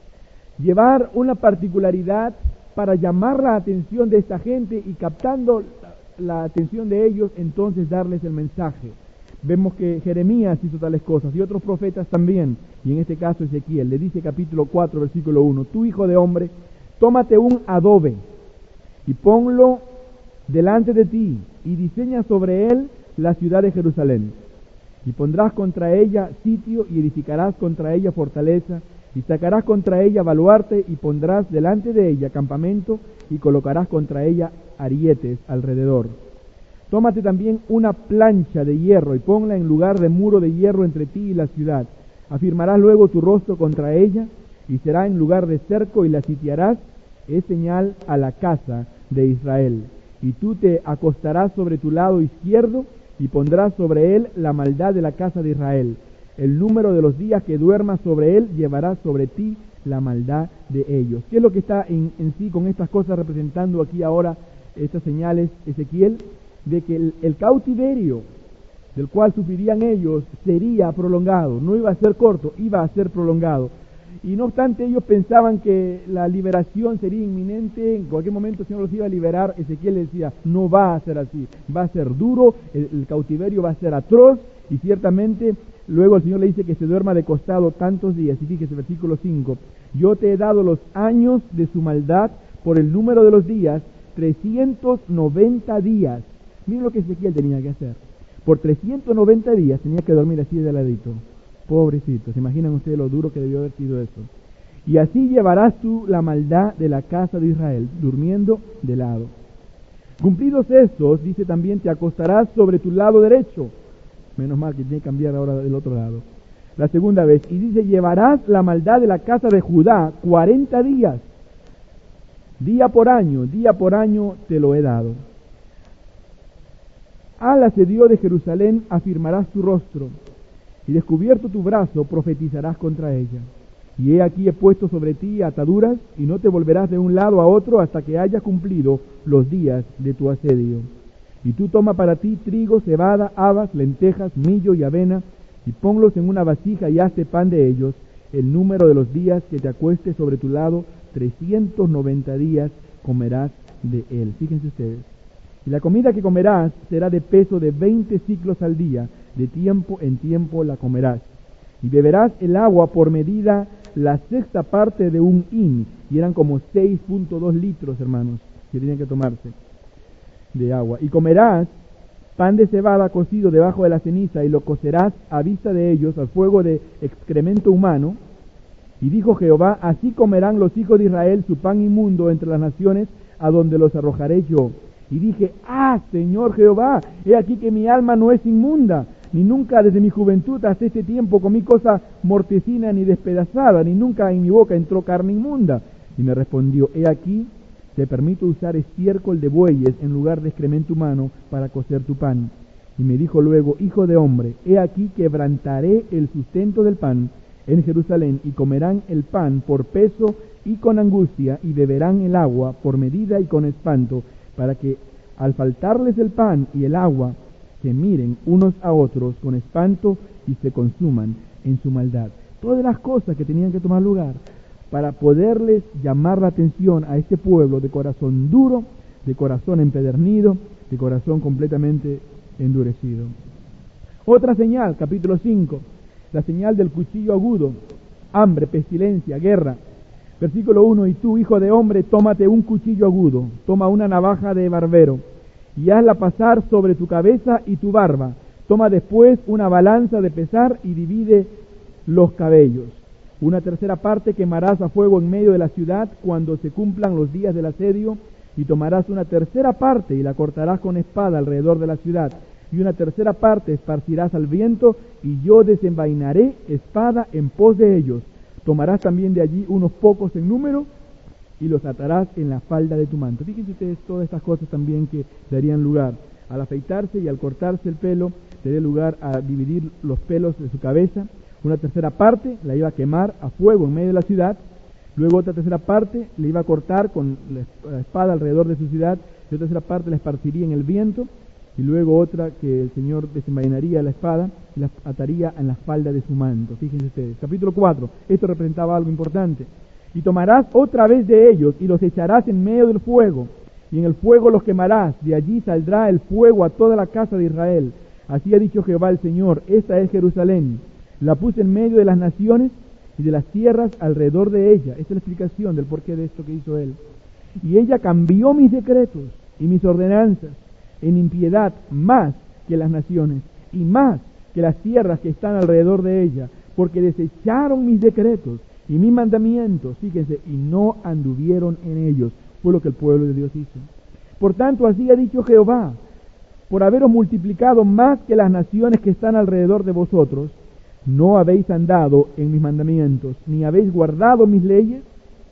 llevar una particularidad para llamar la atención de esta gente y captando la atención de ellos, entonces darles el mensaje. Vemos que Jeremías hizo tales cosas y otros profetas también, y en este caso Ezequiel. Le dice capítulo cuatro, versículo uno, tú hijo de hombre, tómate un adobe y ponlo delante de ti y diseña sobre él la ciudad de Jerusalén. Y pondrás contra ella sitio y edificarás contra ella fortaleza y sacarás contra ella baluarte y pondrás delante de ella campamento y colocarás contra ella arietes alrededor. Tómate también una plancha de hierro y ponla en lugar de muro de hierro entre ti y la ciudad. Afirmarás luego tu rostro contra ella y será en lugar de cerco y la sitiarás. Es señal a la casa de Israel. Y tú te acostarás sobre tu lado izquierdo y pondrás sobre él la maldad de la casa de Israel. El número de los días que duermas sobre él llevará sobre ti la maldad de ellos. ¿Qué es lo que está en, en sí con estas cosas representando aquí ahora estas señales, Ezequiel? De que el, el cautiverio del cual sufrirían ellos sería prolongado, no iba a ser corto, iba a ser prolongado. Y no obstante ellos pensaban que la liberación sería inminente, en cualquier momento el Señor los iba a liberar. Ezequiel les decía, no va a ser así, va a ser duro, el, el cautiverio va a ser atroz, y ciertamente luego el Señor le dice que se duerma de costado tantos días. Y fíjese, versículo cinco, yo te he dado los años de su maldad por el número de los días, trescientos noventa días. Miren lo que Ezequiel tenía que hacer. Por trescientos noventa días tenía que dormir así de ladito. Pobrecito, ¿se imaginan ustedes lo duro que debió haber sido eso? Y así llevarás tú la maldad de la casa de Israel, durmiendo de lado. Cumplidos estos, dice también, te acostarás sobre tu lado derecho. Menos mal que tiene que cambiar ahora del otro lado. La segunda vez, y dice, llevarás la maldad de la casa de Judá cuarenta días. Día por año, día por año te lo he dado. Al asedio de Jerusalén afirmarás tu rostro, y descubierto tu brazo profetizarás contra ella. Y he aquí he puesto sobre ti ataduras, y no te volverás de un lado a otro hasta que hayas cumplido los días de tu asedio. Y tú toma para ti trigo, cebada, habas, lentejas, millo y avena, y ponlos en una vasija y hazte pan de ellos. El número de los días que te acuestes sobre tu lado, trescientos noventa días comerás de él. Fíjense ustedes. Y la comida que comerás será de peso de veinte ciclos al día, de tiempo en tiempo la comerás. Y beberás el agua por medida la sexta parte de un hin, y eran como seis punto dos litros, hermanos, que tenían que tomarse de agua. Y comerás pan de cebada cocido debajo de la ceniza, y lo cocerás a vista de ellos al fuego de excremento humano. Y dijo Jehová, así comerán los hijos de Israel su pan inmundo entre las naciones, a donde los arrojaré yo. Y dije, ah, Señor Jehová, he aquí que mi alma no es inmunda, ni nunca desde mi juventud hasta este tiempo comí cosa mortecina ni despedazada, ni nunca en mi boca entró carne inmunda. Y me respondió, he aquí, te permito usar estiércol de bueyes en lugar de excremento humano para cocer tu pan. Y me dijo luego, hijo de hombre, he aquí quebrantaré el sustento del pan en Jerusalén, y comerán el pan por peso y con angustia, y beberán el agua por medida y con espanto, para que al faltarles el pan y el agua, se miren unos a otros con espanto y se consuman en su maldad. Todas las cosas que tenían que tomar lugar para poderles llamar la atención a este pueblo de corazón duro, de corazón empedernido, de corazón completamente endurecido. Otra señal, capítulo cinco, la señal del cuchillo agudo, hambre, pestilencia, guerra. Versículo uno, y tú, hijo de hombre, tómate un cuchillo agudo, toma una navaja de barbero, y hazla pasar sobre tu cabeza y tu barba. Toma después una balanza de pesar y divide los cabellos. Una tercera parte quemarás a fuego en medio de la ciudad cuando se cumplan los días del asedio, y tomarás una tercera parte y la cortarás con espada alrededor de la ciudad, y una tercera parte esparcirás al viento, y yo desenvainaré espada en pos de ellos. Tomarás también de allí unos pocos en número, y los atarás en la falda de tu manto. Fíjense ustedes todas estas cosas también que darían lugar. Al afeitarse y al cortarse el pelo, daría lugar a dividir los pelos de su cabeza. Una tercera parte la iba a quemar a fuego en medio de la ciudad. Luego otra tercera parte le iba a cortar con la espada alrededor de su ciudad. Y otra tercera parte la esparciría en el viento. Y luego otra que el Señor desenvainaría la espada y la ataría en la falda de su manto. Fíjense ustedes. Capítulo cuatro. Esto representaba algo importante. Y tomarás otra vez de ellos y los echarás en medio del fuego. Y en el fuego los quemarás. De allí saldrá el fuego a toda la casa de Israel. Así ha dicho Jehová el Señor. Esta es Jerusalén. La puse en medio de las naciones y de las tierras alrededor de ella. Esta es la explicación del porqué de esto que hizo él. Y ella cambió mis decretos y mis ordenanzas en impiedad más que las naciones y más que las tierras que están alrededor de ella, porque desecharon mis decretos y mis mandamientos, fíjense, y no anduvieron en ellos. Fue lo que el pueblo de Dios hizo. Por tanto, así ha dicho Jehová: por haberos multiplicado más que las naciones que están alrededor de vosotros, no habéis andado en mis mandamientos, ni habéis guardado mis leyes,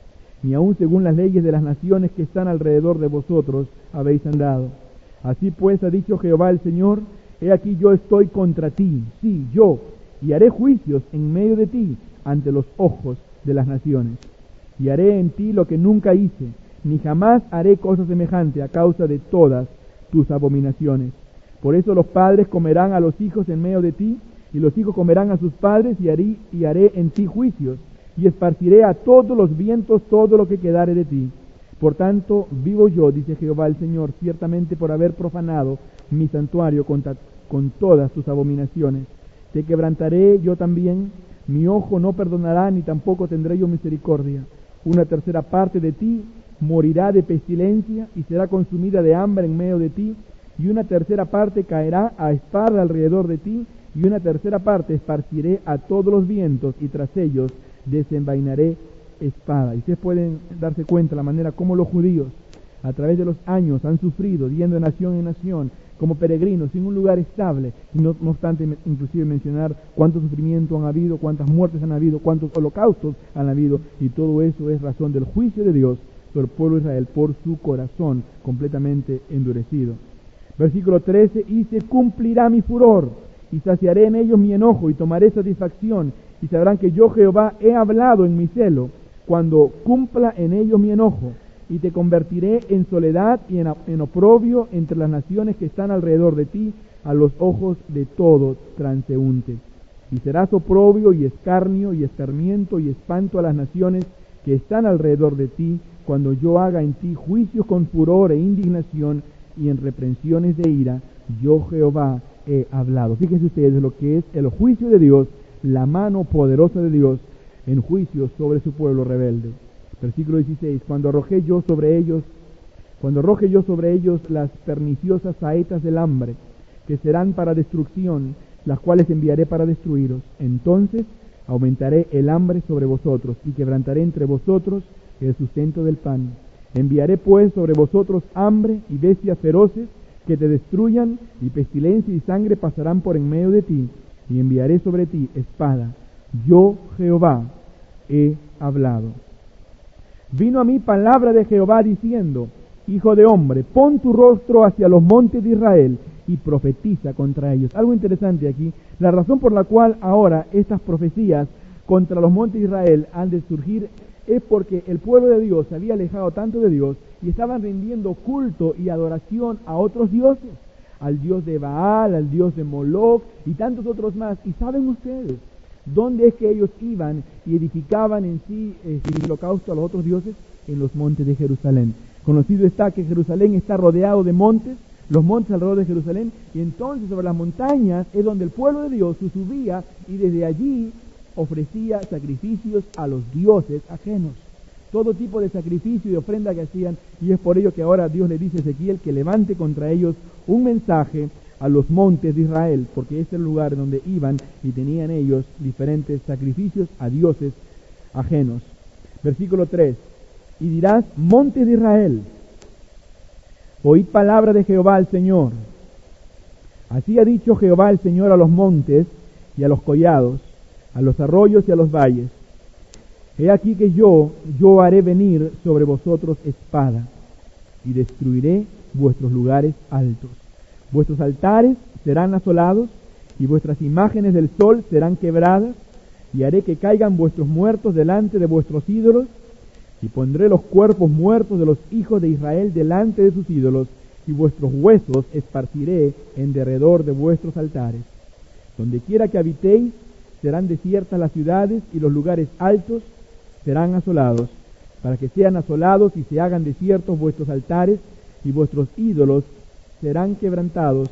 ni aun según las leyes de las naciones que están alrededor de vosotros habéis andado. Así pues ha dicho Jehová el Señor: he aquí yo estoy contra ti, sí, yo, y haré juicios en medio de ti ante los ojos de las naciones. Y haré en ti lo que nunca hice, ni jamás haré cosa semejante a causa de todas tus abominaciones. Por eso los padres comerán a los hijos en medio de ti, y los hijos comerán a sus padres, y haré, y haré en ti juicios, y esparciré a todos los vientos todo lo que quedare de ti. Por tanto, vivo yo, dice Jehová el Señor, ciertamente por haber profanado mi santuario con, ta, con todas tus abominaciones. Te quebrantaré yo también, mi ojo no perdonará, ni tampoco tendré yo misericordia. Una tercera parte de ti morirá de pestilencia, y será consumida de hambre en medio de ti, y una tercera parte caerá a espada alrededor de ti, y una tercera parte esparciré a todos los vientos, y tras ellos desenvainaré espada. Y ustedes pueden darse cuenta la manera como los judíos a través de los años han sufrido, yendo de nación en nación, como peregrinos, sin un lugar estable, y no, no obstante inclusive mencionar cuánto sufrimiento han habido, cuántas muertes han habido, cuántos holocaustos han habido, y todo eso es razón del juicio de Dios sobre el pueblo de Israel por su corazón completamente endurecido. Versículo trece: y se cumplirá mi furor, y saciaré en ellos mi enojo, y tomaré satisfacción, y sabrán que yo Jehová he hablado en mi celo, cuando cumpla en ellos mi enojo, y te convertiré en soledad y en, en oprobio entre las naciones que están alrededor de ti, a los ojos de todo transeúnte. Y serás oprobio y escarnio y escarmiento y espanto a las naciones que están alrededor de ti, cuando yo haga en ti juicios con furor e indignación y en reprensiones de ira. Yo Jehová he hablado. Fíjense ustedes lo que es el juicio de Dios, la mano poderosa de Dios en juicio sobre su pueblo rebelde. Versículo dieciséis: cuando arrojé yo sobre ellos, cuando arroje yo sobre ellos las perniciosas saetas del hambre, que serán para destrucción, las cuales enviaré para destruiros, entonces aumentaré el hambre sobre vosotros, y quebrantaré entre vosotros el sustento del pan. Enviaré pues sobre vosotros hambre y bestias feroces que te destruyan, y pestilencia y sangre pasarán por en medio de ti, y enviaré sobre ti espada. Yo Jehová he hablado. Vino a mí palabra de Jehová diciendo: hijo de hombre, pon tu rostro hacia los montes de Israel y profetiza contra ellos. Algo interesante aquí, la razón por la cual ahora estas profecías contra los montes de Israel han de surgir es porque el pueblo de Dios se había alejado tanto de Dios y estaban rindiendo culto y adoración a otros dioses, al dios de Baal, al dios de Moloch y tantos otros más. ¿Y saben ustedes dónde es que ellos iban y edificaban en sí eh, el holocausto a los otros dioses? En los montes de Jerusalén. Conocido está que Jerusalén está rodeado de montes, los montes alrededor de Jerusalén, y entonces sobre las montañas es donde el pueblo de Dios subía y desde allí ofrecía sacrificios a los dioses ajenos. Todo tipo de sacrificio y ofrenda que hacían, y es por ello que ahora Dios le dice a Ezequiel que levante contra ellos un mensaje a los montes de Israel, porque es el lugar donde iban y tenían ellos diferentes sacrificios a dioses ajenos. Versículo tres. Y dirás, montes de Israel, oíd palabra de Jehová el Señor. Así ha dicho Jehová el Señor a los montes y a los collados, a los arroyos y a los valles. He aquí que yo, yo haré venir sobre vosotros espada, y destruiré vuestros lugares altos. Vuestros altares serán asolados, y vuestras imágenes del sol serán quebradas, y haré que caigan vuestros muertos delante de vuestros ídolos, y pondré los cuerpos muertos de los hijos de Israel delante de sus ídolos, y vuestros huesos esparciré en derredor de vuestros altares. Donde quiera que habitéis, serán desiertas las ciudades, y los lugares altos serán asolados, para que sean asolados y se hagan desiertos vuestros altares, y vuestros ídolos serán quebrantados,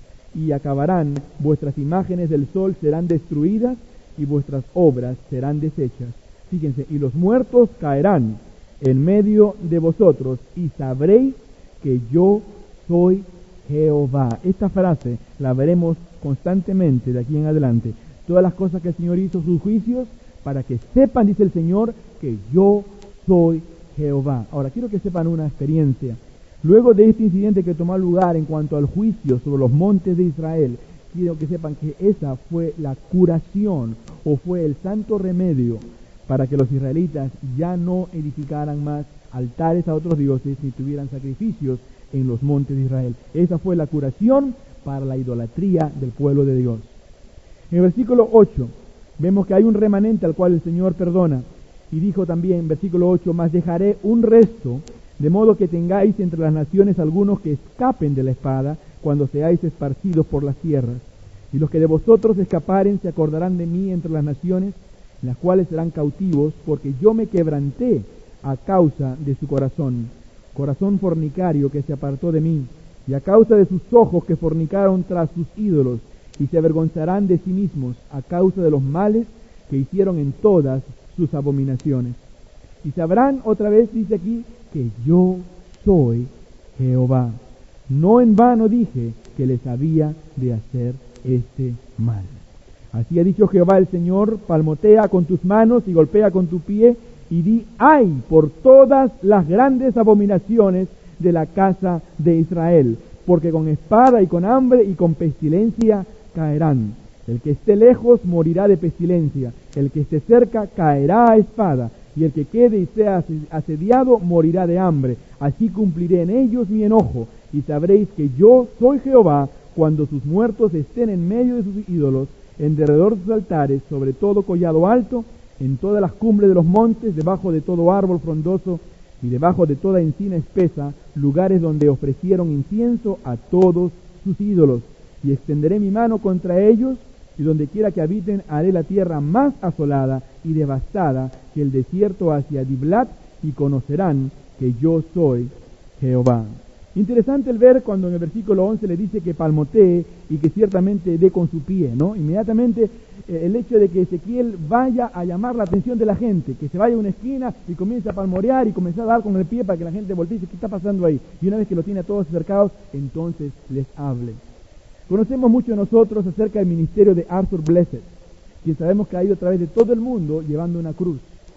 y acabarán, vuestras imágenes del sol serán destruidas, y vuestras obras serán deshechas. Fíjense, y los muertos caerán en medio de vosotros, y sabréis que yo soy Jehová. Esta frase la veremos constantemente de aquí en adelante. Todas las cosas que el Señor hizo, sus juicios, para que sepan, dice el Señor, que yo soy Jehová. Ahora, quiero que sepan una experiencia. Luego de este incidente que tomó lugar en cuanto al juicio sobre los montes de Israel, quiero que sepan que esa fue la curación, o fue el santo remedio, para que los israelitas ya no edificaran más altares a otros dioses, ni tuvieran sacrificios en los montes de Israel. Esa fue la curación para la idolatría del pueblo de Dios. En el versículo ocho, vemos que hay un remanente al cual el Señor perdona. Y dijo también, versículo ocho, mas dejaré un resto, de modo que tengáis entre las naciones algunos que escapen de la espada, cuando seáis esparcidos por las tierras. Y los que de vosotros escaparen se acordarán de mí entre las naciones, las cuales serán cautivos, porque yo me quebranté a causa de su corazón, corazón fornicario que se apartó de mí, y a causa de sus ojos que fornicaron tras sus ídolos, y se avergonzarán de sí mismos a causa de los males que hicieron en todas sus abominaciones. Y sabrán, otra vez dice aquí, que yo soy Jehová. No en vano dije que les había de hacer este mal. Así ha dicho Jehová el Señor, palmotea con tus manos y golpea con tu pie, y di, ay, por todas las grandes abominaciones de la casa de Israel, porque con espada y con hambre y con pestilencia caerán. El que esté lejos morirá de pestilencia, el que esté cerca caerá a espada, y el que quede y sea asediado morirá de hambre. Así cumpliré en ellos mi enojo, y sabréis que yo soy Jehová, cuando sus muertos estén en medio de sus ídolos, en derredor de sus altares, sobre todo collado alto, en todas las cumbres de los montes, debajo de todo árbol frondoso, y debajo de toda encina espesa, lugares donde ofrecieron incienso a todos sus ídolos. Y extenderé mi mano contra ellos, y donde quiera que habiten haré la tierra más asolada y devastada que el desierto hacia Diblat, y conocerán que yo soy Jehová. Interesante el ver cuando en el versículo once le dice que palmotee y que ciertamente dé con su pie, ¿no? Inmediatamente eh, el hecho de que Ezequiel vaya a llamar la atención de la gente, que se vaya a una esquina y comience a palmorear y comience a dar con el pie para que la gente voltee y dice, ¿qué está pasando ahí? Y una vez que lo tiene a todos acercados, entonces les hable. Conocemos mucho nosotros acerca del ministerio de Arthur Blessed, quien sabemos que ha ido a través de todo el mundo llevando una cruz.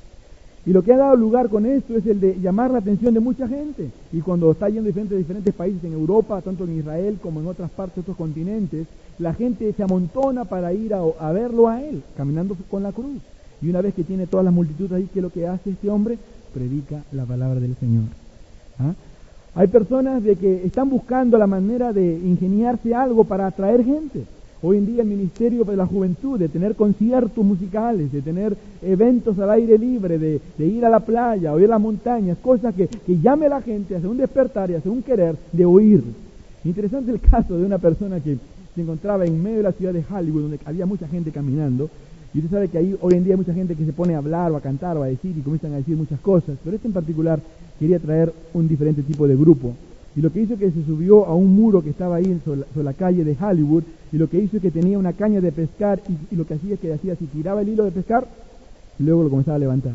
Y lo que ha dado lugar con esto es el de llamar la atención de mucha gente. Y cuando está yendo a diferentes, diferentes países en Europa, tanto en Israel como en otras partes de otros continentes, la gente se amontona para ir a, a verlo a él, caminando con la cruz. Y una vez que tiene todas las multitudes ahí, ¿qué es lo que hace este hombre? Predica la palabra del Señor. ¿Ah? Hay personas de que están buscando la manera de ingeniarse algo para atraer gente. Hoy en día el ministerio de la juventud, de tener conciertos musicales, de tener eventos al aire libre, de, de ir a la playa o ir a las montañas, cosas que, que llame a la gente, hace un despertar y hace un querer de oír. Interesante el caso de una persona que se encontraba en medio de la ciudad de Hollywood, donde había mucha gente caminando, y usted sabe que ahí hoy en día hay mucha gente que se pone a hablar o a cantar o a decir y comienzan a decir muchas cosas, pero este en particular quería traer un diferente tipo de grupo. Y lo que hizo es que se subió a un muro que estaba ahí sobre la, sobre la calle de Hollywood, y lo que hizo es que tenía una caña de pescar, y, y lo que hacía es que hacía así, tiraba el hilo de pescar, y luego lo comenzaba a levantar.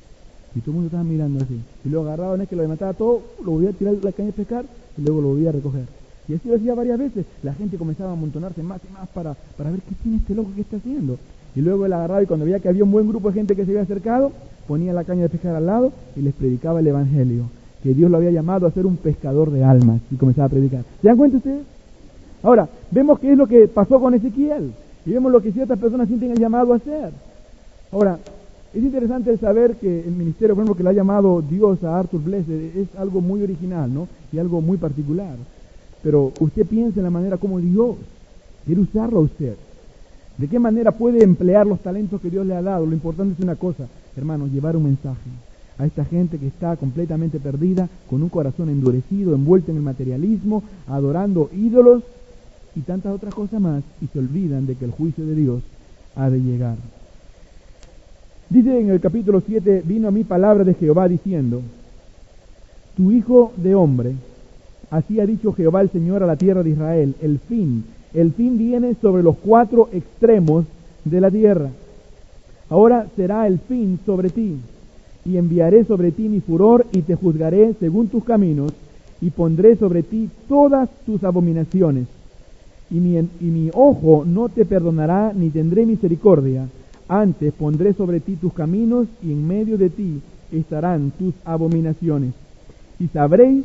Y todo el mundo estaba mirando así. Y luego agarraba, una vez que lo levantaba todo, lo volvía a tirar la caña de pescar, y luego lo volvía a recoger. Y así lo hacía varias veces. La gente comenzaba a amontonarse más y más para, para ver qué tiene este loco que está haciendo. Y luego él agarraba y cuando veía que había un buen grupo de gente que se había acercado, ponía la caña de pescar al lado y les predicaba el evangelio, que Dios lo había llamado a ser un pescador de almas, y comenzaba a predicar. ¿Se dan cuenta ustedes? Ahora, vemos qué es lo que pasó con Ezequiel, y vemos lo que ciertas personas sienten el llamado a hacer. Ahora, es interesante el saber que el ministerio, por ejemplo, que le ha llamado Dios a Arthur Blessed, es algo muy original, ¿no? Y algo muy particular. Pero usted piensa en la manera como Dios quiere usarlo a usted. ¿De qué manera puede emplear los talentos que Dios le ha dado? Lo importante es una cosa, hermanos, llevar un mensaje a esta gente que está completamente perdida, con un corazón endurecido, envuelto en el materialismo, adorando ídolos y tantas otras cosas más, y se olvidan de que el juicio de Dios ha de llegar. Dice en el capítulo siete, vino a mí palabra de Jehová diciendo, tu hijo de hombre, así ha dicho Jehová el Señor a la tierra de Israel, el fin, el fin viene sobre los cuatro extremos de la tierra. Ahora será el fin sobre ti, y enviaré sobre ti mi furor, y te juzgaré según tus caminos, y pondré sobre ti todas tus abominaciones, y mi, y mi ojo no te perdonará, ni tendré misericordia. Antes pondré sobre ti tus caminos, y en medio de ti estarán tus abominaciones. Y sabréis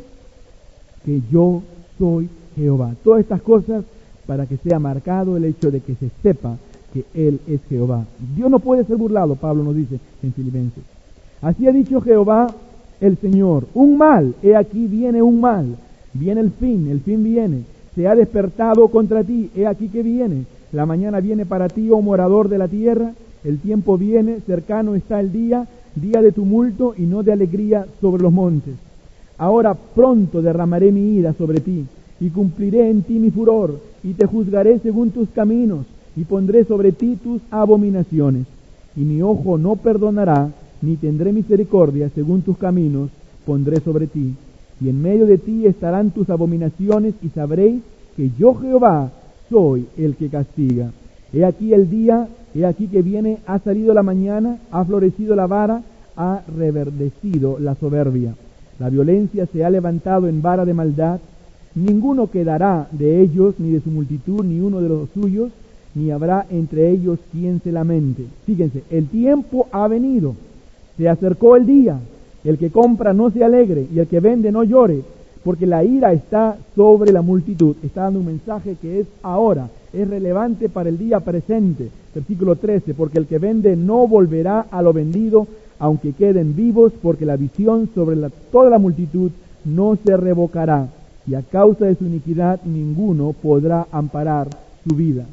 que yo soy Jehová. Todas estas cosas para que sea marcado el hecho de que se sepa que Él es Jehová. Dios no puede ser burlado, Pablo nos dice en Filipenses. Así ha dicho Jehová el Señor. Un mal, he aquí viene un mal. Viene el fin, el fin viene. Se ha despertado contra ti, he aquí que viene. La mañana viene para ti, oh morador de la tierra. El tiempo viene, cercano está el día, día de tumulto y no de alegría sobre los montes. Ahora pronto derramaré mi ira sobre ti, y cumpliré en ti mi furor, y te juzgaré según tus caminos, y pondré sobre ti tus abominaciones. Y mi ojo no perdonará, ni tendré misericordia según tus caminos, pondré sobre ti. Y en medio de ti estarán tus abominaciones, y sabréis que yo Jehová soy el que castiga. He aquí el día, he aquí que viene, ha salido la mañana, ha florecido la vara, ha reverdecido la soberbia. La violencia se ha levantado en vara de maldad, ninguno quedará de ellos, ni de su multitud, ni uno de los suyos, ni habrá entre ellos quien se lamente. Fíjense, el tiempo ha venido, se acercó el día, el que compra no se alegre, y el que vende no llore, porque la ira está sobre la multitud. Está dando un mensaje que es ahora, es relevante para el día presente. Versículo trece, porque el que vende no volverá a lo vendido, aunque queden vivos, porque la visión sobre la, toda la multitud no se revocará, y a causa de su iniquidad ninguno podrá amparar su vida.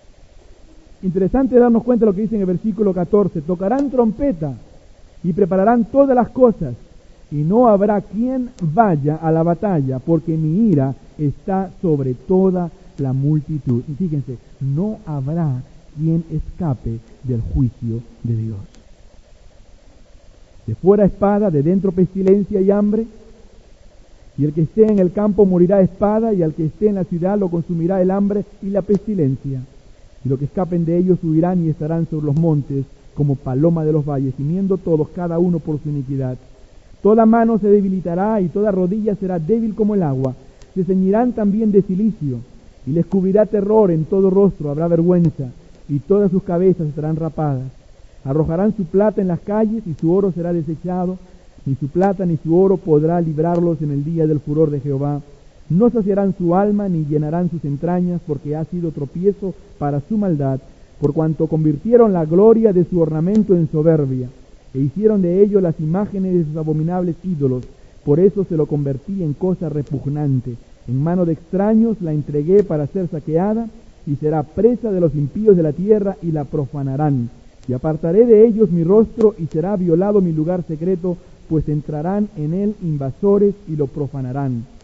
Interesante darnos cuenta de lo que dice en el versículo catorce, tocarán trompeta y prepararán todas las cosas, y no habrá quien vaya a la batalla, porque mi ira está sobre toda la multitud. Y fíjense, no habrá quien escape del juicio de Dios. De fuera espada, de dentro pestilencia y hambre, y el que esté en el campo morirá a espada, y al que esté en la ciudad lo consumirá el hambre y la pestilencia. Y los que escapen de ellos huirán y estarán sobre los montes como paloma de los valles, gimiendo todos, cada uno por su iniquidad. Toda mano se debilitará y toda rodilla será débil como el agua. Se ceñirán también de cilicio, y les cubrirá terror en todo rostro, habrá vergüenza, y todas sus cabezas estarán rapadas. Arrojarán su plata en las calles, y su oro será desechado. Ni su plata ni su oro podrá librarlos en el día del furor de Jehová. No saciarán su alma, ni llenarán sus entrañas, porque ha sido tropiezo para su maldad, por cuanto convirtieron la gloria de su ornamento en soberbia, e hicieron de ello las imágenes de sus abominables ídolos. Por eso se lo convertí en cosa repugnante. En mano de extraños la entregué para ser saqueada, y será presa de los impíos de la tierra, y la profanarán. Y apartaré de ellos mi rostro, y será violado mi lugar secreto, pues entrarán en él invasores y lo profanarán.